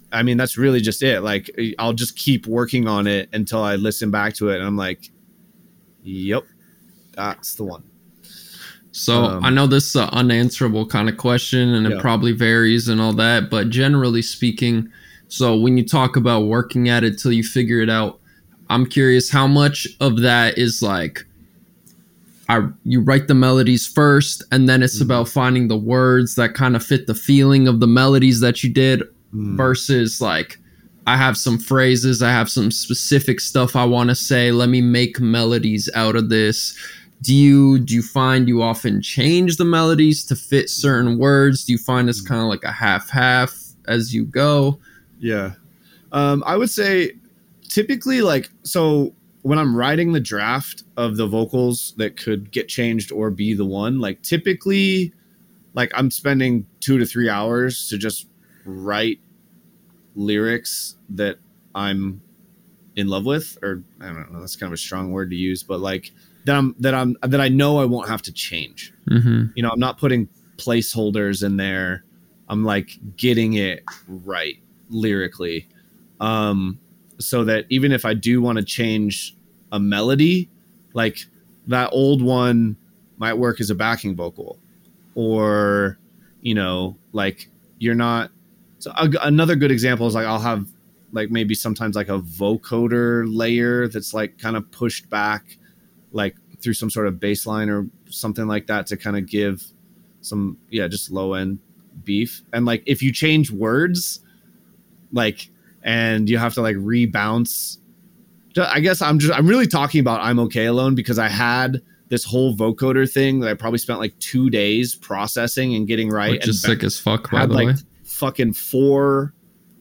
I mean, that's really just it. Like, I'll just keep working on it until I listen back to it. And I'm like, yep, that's the one. So um, I know this is an unanswerable kind of question, and it yeah. probably varies and all that. But generally speaking, so when you talk about working at it till you figure it out, I'm curious how much of that is like, I, you write the melodies first, and then it's mm. about finding the words that kind of fit the feeling of the melodies that you did, mm. versus like, I have some phrases, I have some specific stuff I want to say, let me make melodies out of this. Do you do you find you often change the melodies to fit certain words? Do you find it's kind of like a half-half as you go? Yeah. Um, I would say typically, like, so when I'm writing the draft of the vocals that could get changed or be the one, like typically, like I'm spending two to three hours to just write lyrics that I'm in love with, or I don't know, that's kind of a strong word to use, but like that I'm, that I'm, that I know I won't have to change. Mm-hmm. You know, I'm not putting placeholders in there. I'm like getting it right lyrically. Um, so that even if I do want to change a melody, like that old one might work as a backing vocal, or, you know, like you're not, so a, another good example is like, I'll have like maybe sometimes like a vocoder layer that's like kind of pushed back, like through some sort of bass line or something like that to kind of give some, yeah, just low end beef. And like, if you change words, like, and you have to like rebounce. I guess I'm just, I'm really talking about I'm Okay Alone because I had this whole vocoder thing that I probably spent like two days processing and getting right. Which and is sick as fuck, by had the like way. Fucking four.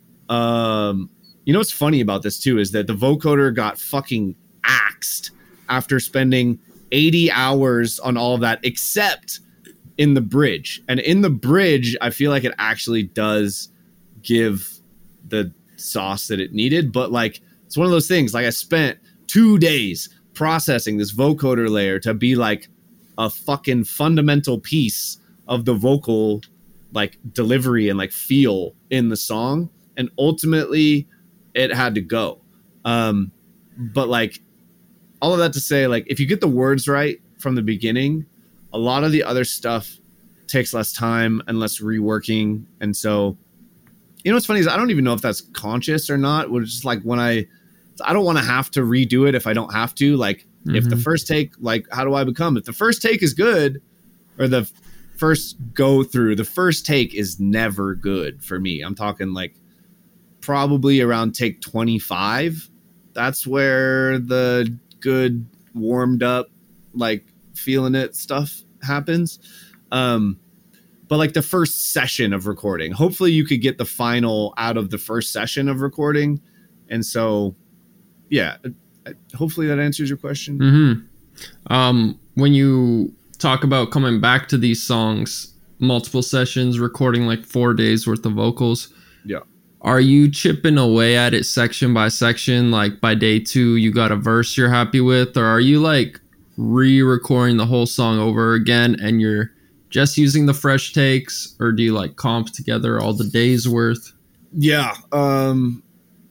Um, you know what's funny about this too is that the vocoder got fucking axed after spending eighty hours on all of that, except in the bridge. And in the bridge, I feel like it actually does give the sauce that it needed, but like it's one of those things, like I spent two days processing this vocoder layer to be like a fucking fundamental piece of the vocal like delivery and like feel in the song, and ultimately it had to go. Um but like all of that to say, like if you get the words right from the beginning, a lot of the other stuff takes less time and less reworking. And so, you know what's funny is I don't even know if that's conscious or not. We're just like when I I don't want to have to redo it if I don't have to. Like mm-hmm. if the first take, like how do I become? If the first take is good, or the first go through, the first take is never good for me. I'm talking like probably around take twenty-five. That's where the good warmed up, like feeling it stuff happens. Um, but like the first session of recording, hopefully you could get the final out of the first session of recording. And so, yeah, hopefully that answers your question. Mm-hmm. Um, when you talk about coming back to these songs, multiple sessions, recording like four days worth of vocals. Yeah. Are you chipping away at it section by section? Like by day two, you got a verse you're happy with, or are you like re-recording the whole song over again and you're just using the fresh takes, or do you like comp together all the days worth? Yeah. Um,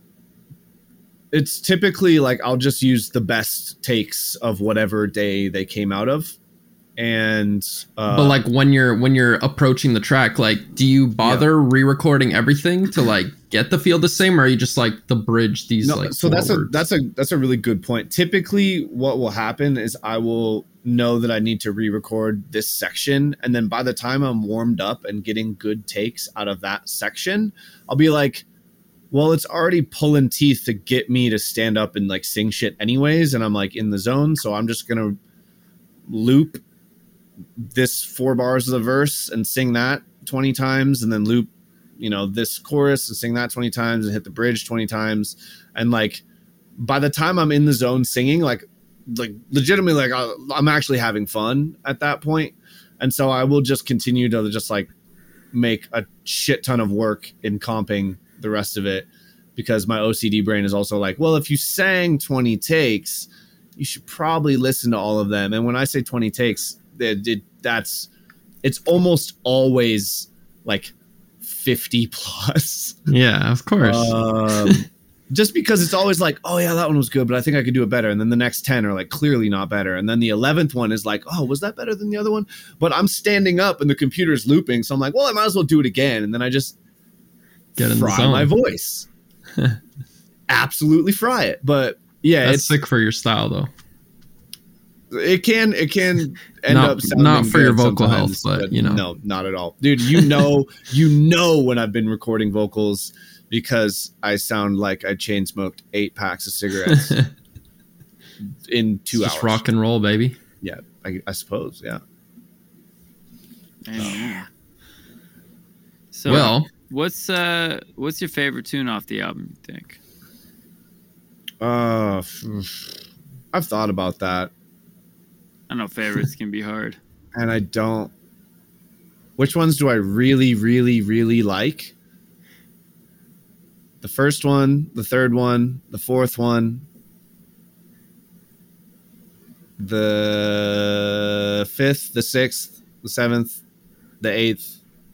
it's typically like I'll just use the best takes of whatever day they came out of. And uh, but like when you're when you're approaching the track, like do you bother yeah. re-recording everything to like get the feel the same, or are you just like the bridge these no, like so that's a that's a that's a really good point. Typically what will happen is I will know that I need to re-record this section, and then by the time I'm warmed up and getting good takes out of that section, I'll be like, well, it's already pulling teeth to get me to stand up and like sing shit anyways, and I'm like in the zone, so I'm just gonna loop this four bars of the verse and sing that twenty times, and then loop, you know, this chorus and sing that twenty times and hit the bridge twenty times. And like, by the time I'm in the zone singing, like, like legitimately, like I'm actually having fun at that point. And so I will just continue to just like make a shit ton of work in comping the rest of it, because my O C D brain is also like, well, if you sang twenty takes, you should probably listen to all of them. And when I say twenty takes, It, it, that's it's almost always like fifty plus. Yeah, of course. Um, just because it's always like, oh yeah, that one was good, but I think I could do it better. And then the next ten are like clearly not better. And then the eleventh one is like, oh, was that better than the other one? But I'm standing up and the computer's looping. So I'm like, well, I might as well do it again. And then I just Get in the fry zone. my voice. Absolutely fry it. But yeah, That's it's sick for your style though. it can it can end Not- up sounding not for your good vocal sometimes, health, but, you know. no, not at all, dude. You know, you know when I've been recording vocals because I sound like I chain smoked eight packs of cigarettes in two Just hours. rock and roll, baby. Yeah, I, I suppose. Yeah. Amen. So, Well, what's uh, what's your favorite tune off the album? You think? Uh, I've thought about that, I know favorites can be hard. and I don't. Which ones do I really, really, really like? The first one, the third one, the fourth one, the fifth, the sixth, the seventh, the eighth.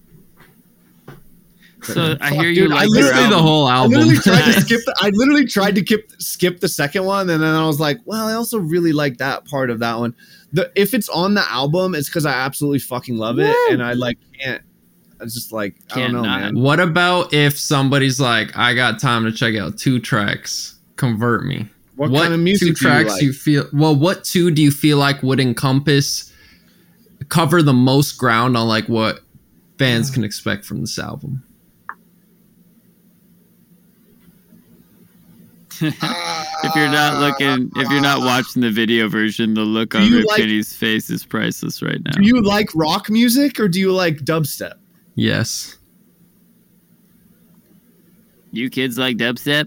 So I Fuck, hear you dude, I like literally your the album. whole I album. literally tried to Nice. skip. The, I literally tried to skip skip the second one, and then I was like, "Well, I also really like that part of that one." The if it's on the album, it's because I absolutely fucking love it, Woo! and I like can't. I just like I Can't don't know, not. man. What about if somebody's like, I got time to check out two tracks, convert me. What, kind of music two do you tracks like? you feel well, what two do you feel like would encompass cover the most ground on like what fans can expect from this album? If you're not looking, if you're not watching the video version, the look Do on you Rip like- Kenny's face is priceless right now. Do you like rock music or do you like dubstep? Yes. You kids like dubstep?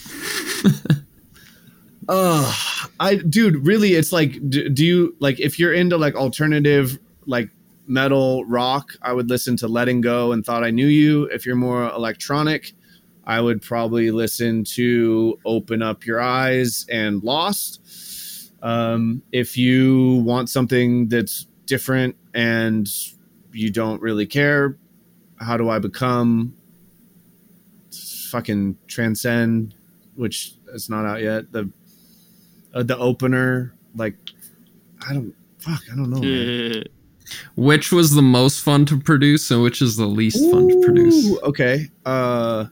Ugh, I dude, really, it's like, do, do you like if you're into like alternative like metal rock? I would listen to Letting Go and Thought I Knew You. If you're more electronic, I would probably listen to Open Up Your Eyes and Lost. Um, if you want something that's different and you don't really care, How Do I Become? Fucking Transcend, which is not out yet. The uh, the opener, like, I don't, fuck, I don't know. Man. Which was the most fun to produce and which is the least fun to produce? Ooh, okay. Uh,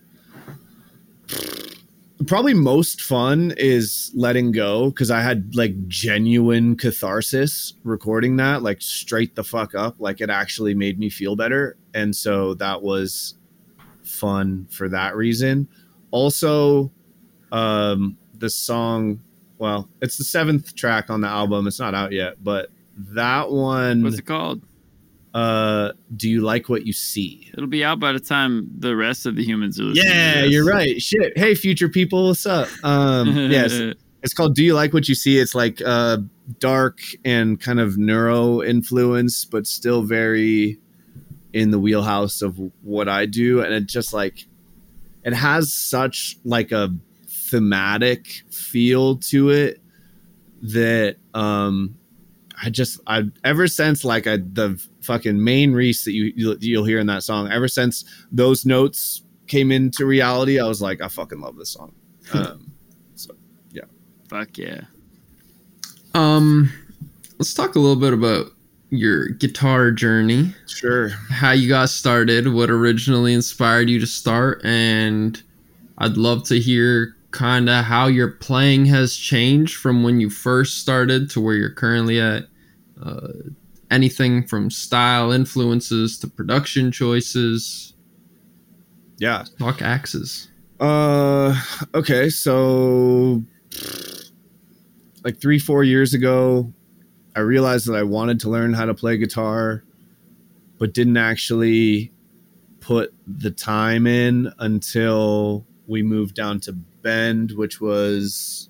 probably most fun is Letting Go because I had like genuine catharsis recording that, like straight the fuck up. Like it actually made me feel better. And so that was fun for that reason. Also, um, the song, well, it's the seventh track on the album. It's not out yet, but that one, What's it called? uh, Do You Like What You See? It'll be out by the time the rest of the humans are listening. Yeah, to this. you're right. Shit. Hey, future people, what's up? Um, yes, it's called Do You Like What You See? It's like uh, dark and kind of neuro influence, but still very in the wheelhouse of what I do. And it just like, it has such like a thematic feel to it that um, I just, I ever since like I, the fucking main Reese that you, you'll, you'll hear in that song, ever since those notes came into reality, I was like, I fucking love this song. Um, so yeah. Fuck yeah. Um, let's talk a little bit about your guitar journey, Sure. how you got started, what originally inspired you to start, and I'd love to hear kind of how your playing has changed from when you first started to where you're currently at. Uh, anything from style influences to production choices. Yeah. Talk axes. Uh, okay. So like three, four years ago, I realized that I wanted to learn how to play guitar, but didn't actually put the time in until we moved down to Bend, which was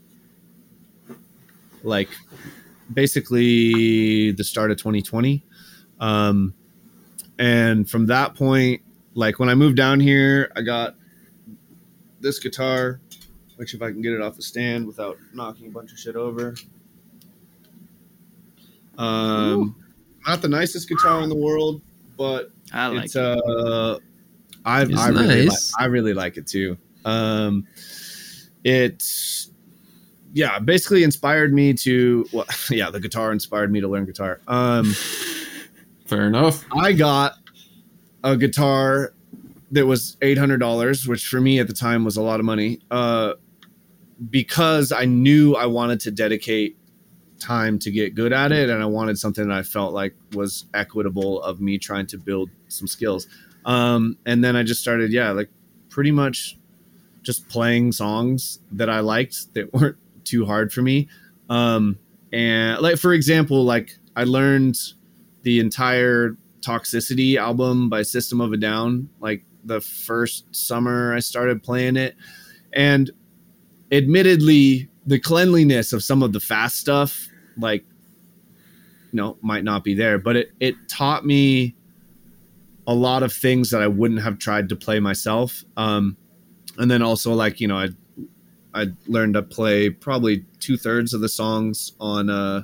like basically the start of twenty twenty. Um, and from that point, like when I moved down here, I got this guitar. Make sure if I can get it off the stand without knocking a bunch of shit over. Um, not the nicest guitar in the world, but I like it's it. uh I It's I really like nice. I really like it too. Um, it's yeah, basically inspired me to well, yeah, the guitar inspired me to learn guitar. Um, Fair enough. I got a guitar that was eight hundred dollars, which for me at the time was a lot of money. Uh, because I knew I wanted to dedicate time to get good at it, and I wanted something that I felt like was equitable of me trying to build some skills. Um, and then I just started, yeah, like pretty much just playing songs that I liked that weren't too hard for me. Um, and like, for example, like I learned the entire Toxicity album by System of a Down, like the first summer I started playing it. And admittedly, the cleanliness of some of the fast stuff, like, you know, might not be there, but it, it taught me a lot of things that I wouldn't have tried to play myself. Um, and then also, like, you know, I I learned to play probably two thirds of the songs on uh,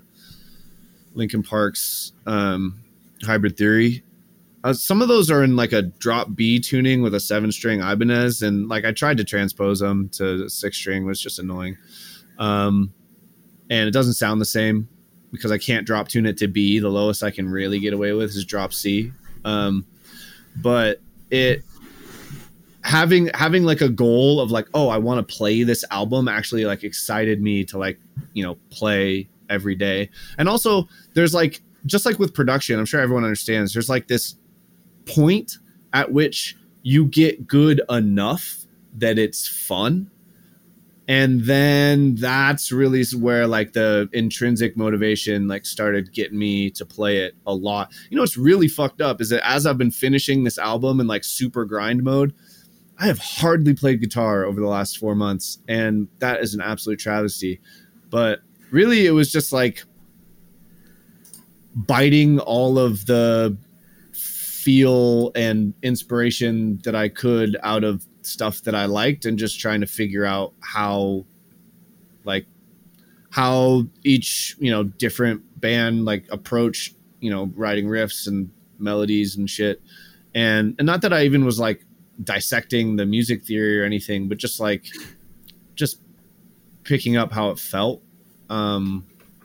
Linkin Park's um, Hybrid Theory. Uh, some of those are in like a drop B tuning with a seven string Ibanez, and like I tried to transpose them to six string, was just annoying. Um, and it doesn't sound the same because I can't drop tune it to B. The lowest I can really get away with is drop C. Um, but it having having like a goal of like, oh, I want to play this album actually like excited me to like, you know, play every day. And also there's like, just like with production, I'm sure everyone understands, there's like this point at which you get good enough that it's fun. And then that's really where like the intrinsic motivation like started getting me to play it a lot. You know, what's really fucked up is that as I've been finishing this album in like super grind mode, I have hardly played guitar over the last four months. And that is an absolute travesty. But really, it was just like biting all of the feel and inspiration that I could out of stuff that I liked and just trying to figure out how like how each, you know, different band like approach, you know, writing riffs and melodies and shit. And and not that I even was like dissecting the music theory or anything, but just like just picking up how it felt. Um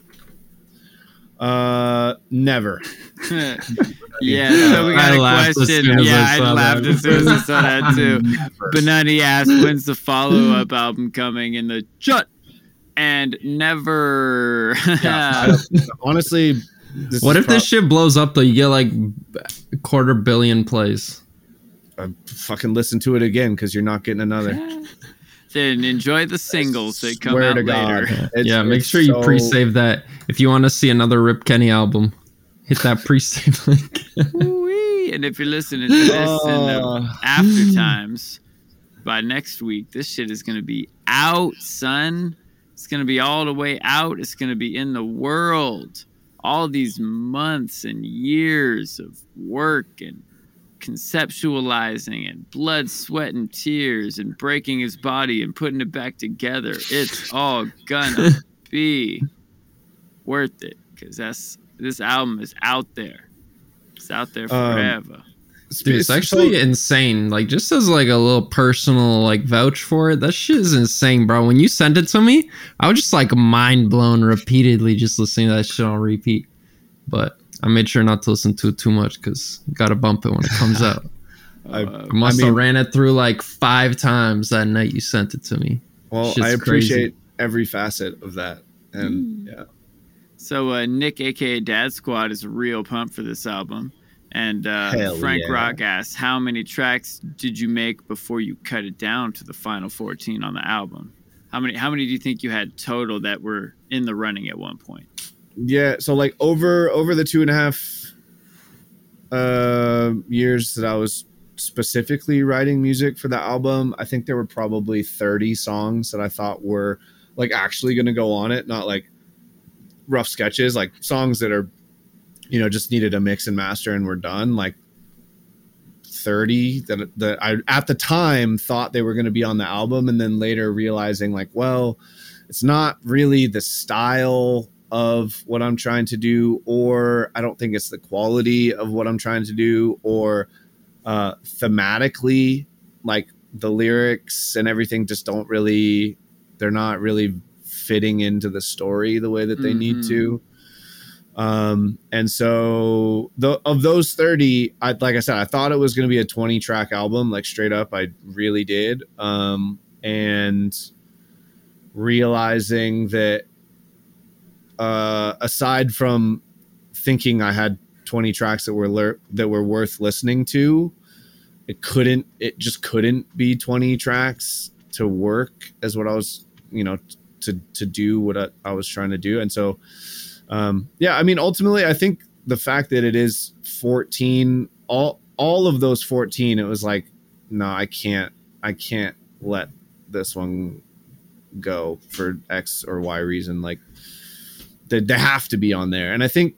uh never. Yeah, so we got I a laughed as question. soon as Yeah, I I, saw laughed that. as soon as I saw that too. Never. Benani asked, when's the follow-up album coming in the chat? And never. Yeah, I, honestly, this What is if this prob- shit blows up though? You get like a quarter billion plays. I fucking listen to it again because you're not getting another. Then enjoy the singles that come Swear out to God. later. It's- yeah, make it's sure you so- pre-save that. If you want to see another Rip Kenny album, hit that pre-save link. Ooh-wee. And if you're listening to this in the Uh, after times, by next week, this shit is going to be out, son. It's going to be all the way out. It's going to be in the world. All these months and years of work and conceptualizing and blood, sweat, and tears and breaking his body and putting it back together. It's all gonna be worth it because that's this album is out there. It's out there Um, forever. Dude, it's actually insane. Like, just as like a little personal like vouch for it, that shit is insane, bro. When you sent it to me, I was just like mind blown repeatedly just listening to that shit on repeat. But I made sure not to listen to it too much because gotta bump it when it comes out. I, Uh, I must I mean- have ran it through like five times that night you sent it to me. well, shit's I appreciate crazy. every facet of that, and yeah, So uh, Nick, aka Dad Squad, is real pumped for this album. And uh, Hell Frank yeah. Rock asks, how many tracks did you make before you cut it down to the final fourteen on the album? How many How many do you think you had total that were in the running at one point? yeah. So like over over the two and a half uh, years that I was specifically writing music for the album, I think there were probably thirty songs that I thought were like actually going to go on it, not like rough sketches, like songs that are, you know, just needed a mix and master and were done. Like thirty that that I at the time thought they were going to be on the album, and then later realizing like, well, it's not really the style of what I'm trying to do, or I don't think it's the quality of what I'm trying to do, or uh, thematically, like the lyrics and everything just don't really, they're not really fitting into the story the way that they mm-hmm. need to. Um, and so the, of those thirty, I, like I said, I thought it was going to be a twenty track album, like straight up. I really did. Um, and realizing that, uh, aside from thinking I had twenty tracks that were, le- that were worth listening to, it couldn't, it just couldn't be twenty tracks to work as what I was, you know, to, to do what I, I was trying to do. And so, Um, yeah, I mean, ultimately, I think the fact that it is fourteen, all all of those fourteen, it was like, no, I can't, I can't let this one go for X or Y reason. Like, they, they have to be on there, and I think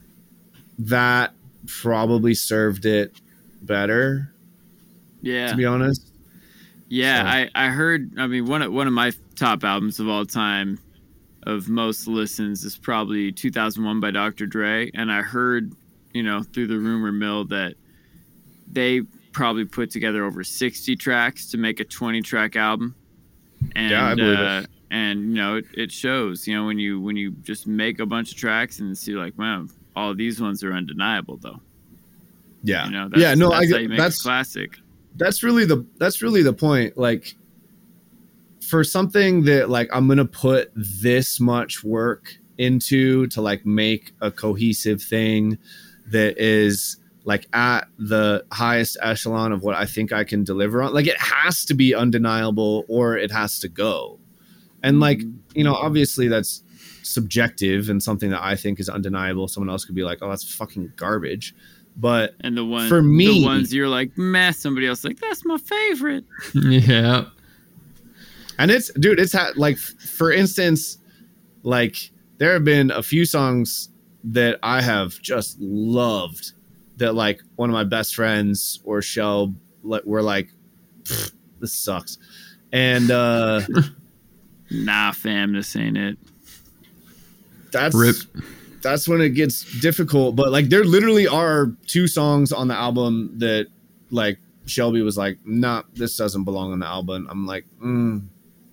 that probably served it better. Yeah, to be honest. Yeah, so. I I heard. I mean, one of one of my top albums of all time, of most listens, is probably two thousand one by Doctor Dre. And I heard, you know, through the rumor mill that they probably put together over sixty tracks to make a twenty track album. And, yeah, I believe uh, it. And, you know, it, it shows, you know, when you, when you just make a bunch of tracks and see like, wow, all of these ones are undeniable though. Yeah. You know, that's, yeah, no, that's I how you make that's a classic. That's really the, that's really the point. Like, for something that like I'm gonna put this much work into to like make a cohesive thing that is like at the highest echelon of what I think I can deliver on, like it has to be undeniable or it has to go. And like, you know, obviously that's subjective and something that I think is undeniable. Someone else could be like, oh, that's fucking garbage. But and the one for me, the ones you're like, meh, somebody else like, that's my favorite. Yeah. And it's, dude, it's ha- like, for instance, like there have been a few songs that I have just loved that like one of my best friends or Shell were like, this sucks. And, uh, nah, fam, this ain't it. That's, Rip. That's when it gets difficult. But like, there literally are two songs on the album that like Shelby was like, nah, this doesn't belong on the album. I'm like, mm.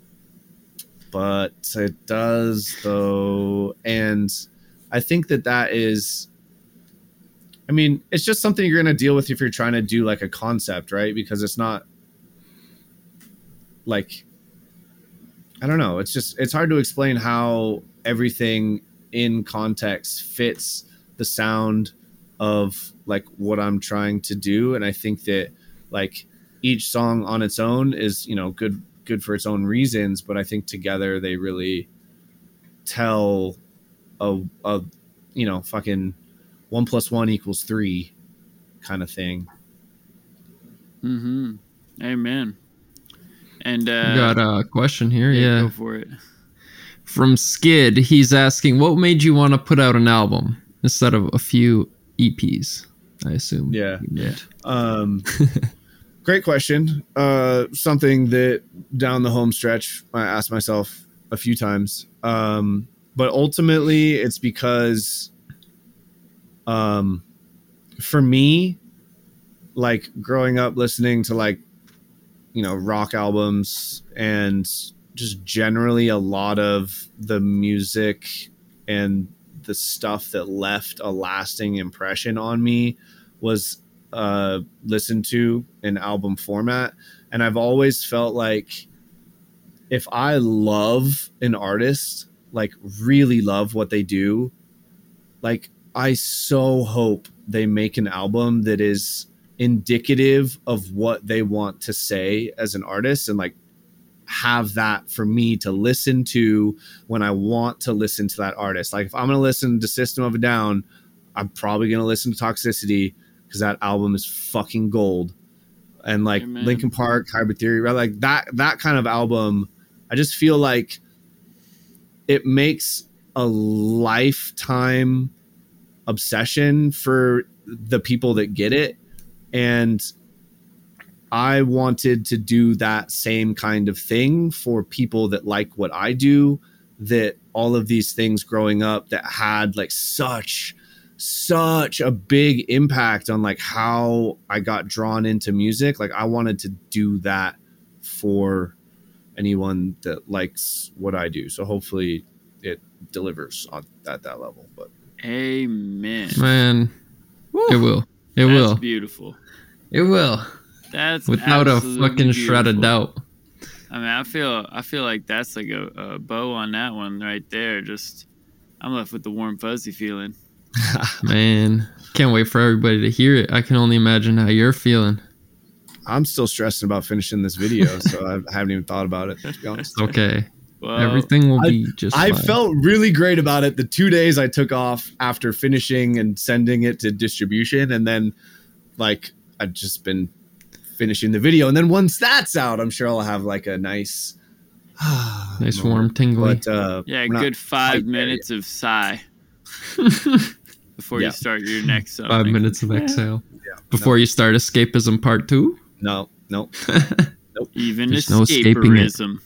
But it does though. And I think that that is, I mean, it's just something you're going to deal with if you're trying to do like a concept, right? Because it's not like, I don't know. It's just, it's hard to explain how everything in context fits the sound of like what I'm trying to do. And I think that like each song on its own is, you know, good, good for its own reasons, but I think together they really tell a, a you know, fucking one plus one equals three kind of thing. Mm-hmm. Amen. And uh, we got a question here. Yeah, yeah. Go for it. From Skid, he's asking, what made you want to put out an album instead of a few E Ps? I assume. Yeah. Yeah. Um, great question. Uh, something that down the home stretch, I asked myself a few times. Um, but ultimately it's because, um, for me, like growing up listening to like, you know, rock albums and just generally a lot of the music and the stuff that left a lasting impression on me was uh, listened to in album format. And I've always felt like if I love an artist, like really love what they do, like I so hope they make an album that is indicative of what they want to say as an artist and like have that for me to listen to when I want to listen to that artist. Like if I'm going to listen to System of a Down, I'm probably going to listen to Toxicity because that album is fucking gold. And like Amen. Linkin Park, Hybrid Theory, right? Like that, that kind of album, I just feel like it makes a lifetime obsession for the people that get it. And I wanted to do that same kind of thing for people that like what I do, that all of these things growing up that had like such such a big impact on like how I got drawn into music. Like I wanted to do that for anyone that likes what I do. So hopefully it delivers on at that level. But amen, man. Woo. It will. It That's will. beautiful. It will. That's without a fucking shred of doubt. I mean, I feel I feel like that's like a, a bow on that one right there. Just I'm left with the warm fuzzy feeling. Man, can't wait for everybody to hear it. I can only imagine how you're feeling. I'm still stressing about finishing this video, so I haven't even thought about it, to be honest. Okay. Well, everything will be I, just I fine. felt really great about it the two days I took off after finishing and sending it to distribution. And then, like, I've just been finishing the video. And then once that's out, I'm sure I'll have, like, a nice... nice warm tingly. But, uh, yeah, a we're not good five quite there minutes of sigh before Yeah. you start your next song. Five minutes of exhale. Yeah. Before you start escapism part two. No, no. Even There's no escaping it. escapism.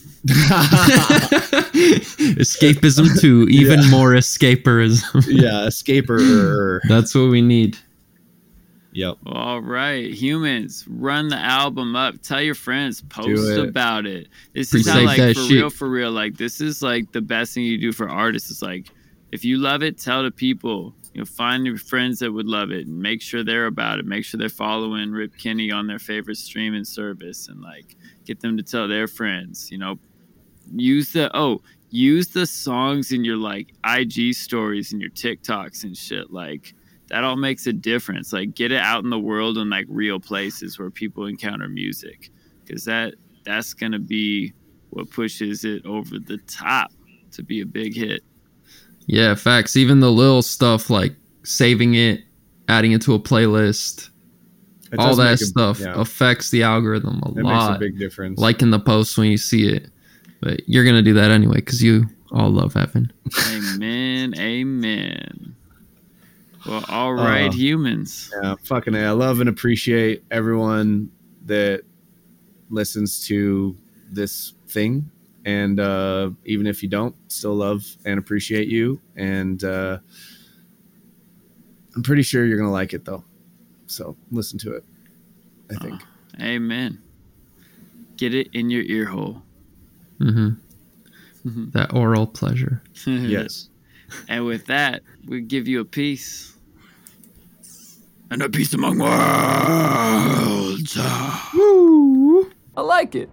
Escapism two, even Yeah. more escaperism. Yeah, escaper. That's what we need. Yep. All right, humans, run the album up. Tell your friends, post it. about it. This is Appreciate how, like, that for shit. real, for real. Like, this is like the best thing you do for artists. Is like, if you love it, tell the people. You know, find your friends that would love it, and make sure they're about it. Make sure they're following Rip Kenny on their favorite streaming service, and like, get them to tell their friends. You know, use the oh, use the songs in your like I G stories and your TikToks and shit. Like, that all makes a difference. Like, get it out in the world in like real places where people encounter music, because that that's gonna be what pushes it over the top to be a big hit. Yeah, facts. Even the little stuff like saving it, adding it to a playlist, It all does that make a- stuff yeah, affects the algorithm a it lot. makes a big difference. Liking the post when you see it. But you're going to do that anyway because you all love heaven. Amen. Amen. Well, all right, Uh, humans. Yeah, fucking A. I love and appreciate everyone that listens to this thing. And uh, even if you don't, still love and appreciate you. And uh, I'm pretty sure you're going to like it, though. So listen to it, I think. Oh, amen. Get it in your ear hole. Mm-hmm. That oral pleasure. Yes. And with that, we give you a peace. And a peace among worlds. I like it.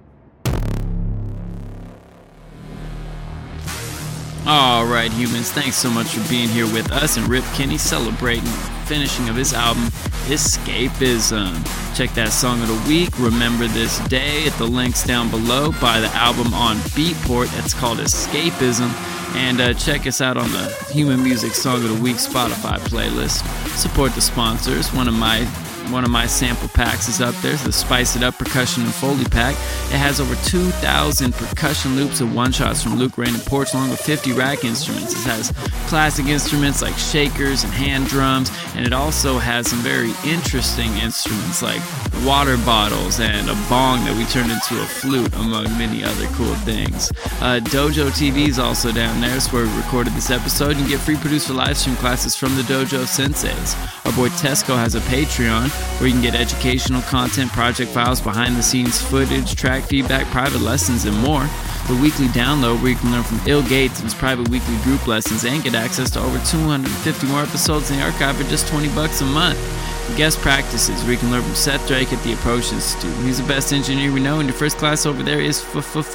All right, humans, thanks so much for being here with us and Rip Kenny celebrating the finishing of his album, Escapism. Check that song of the week, Remember This Day, at the links down below. Buy the album on Beatport. It's called Escapism. And uh, check us out on the Human Music Song of the Week Spotify playlist. Support the sponsors. One of my One of my sample packs is up there, the Spice It Up Percussion and Foley Pack. It has over two thousand percussion loops and one-shots from Luke Rain and Porch, along with fifty rack instruments. It has classic instruments like shakers and hand drums, and it also has some very interesting instruments like water bottles and a bong that we turned into a flute, among many other cool things. Uh, Dojo T V is also down there. It's where we recorded this episode. You can get free producer live stream classes from the Dojo Senseis. Our boy Tesco has a Patreon where you can get educational content, project files, behind the scenes footage, track feedback, private lessons, and more. The weekly download where you can learn from Ill Gates and his private weekly group lessons and get access to over two hundred fifty more episodes in the archive for just twenty bucks a month. Guest practices where you can learn from Seth Drake at the Approach Institute. He's the best engineer we know, and your first class over there is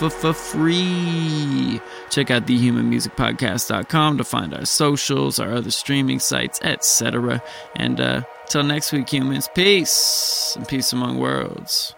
free. Check out the human music podcast dot com to find our socials, our other streaming sites, et cetera. And uh, till next week, humans, peace and peace among worlds.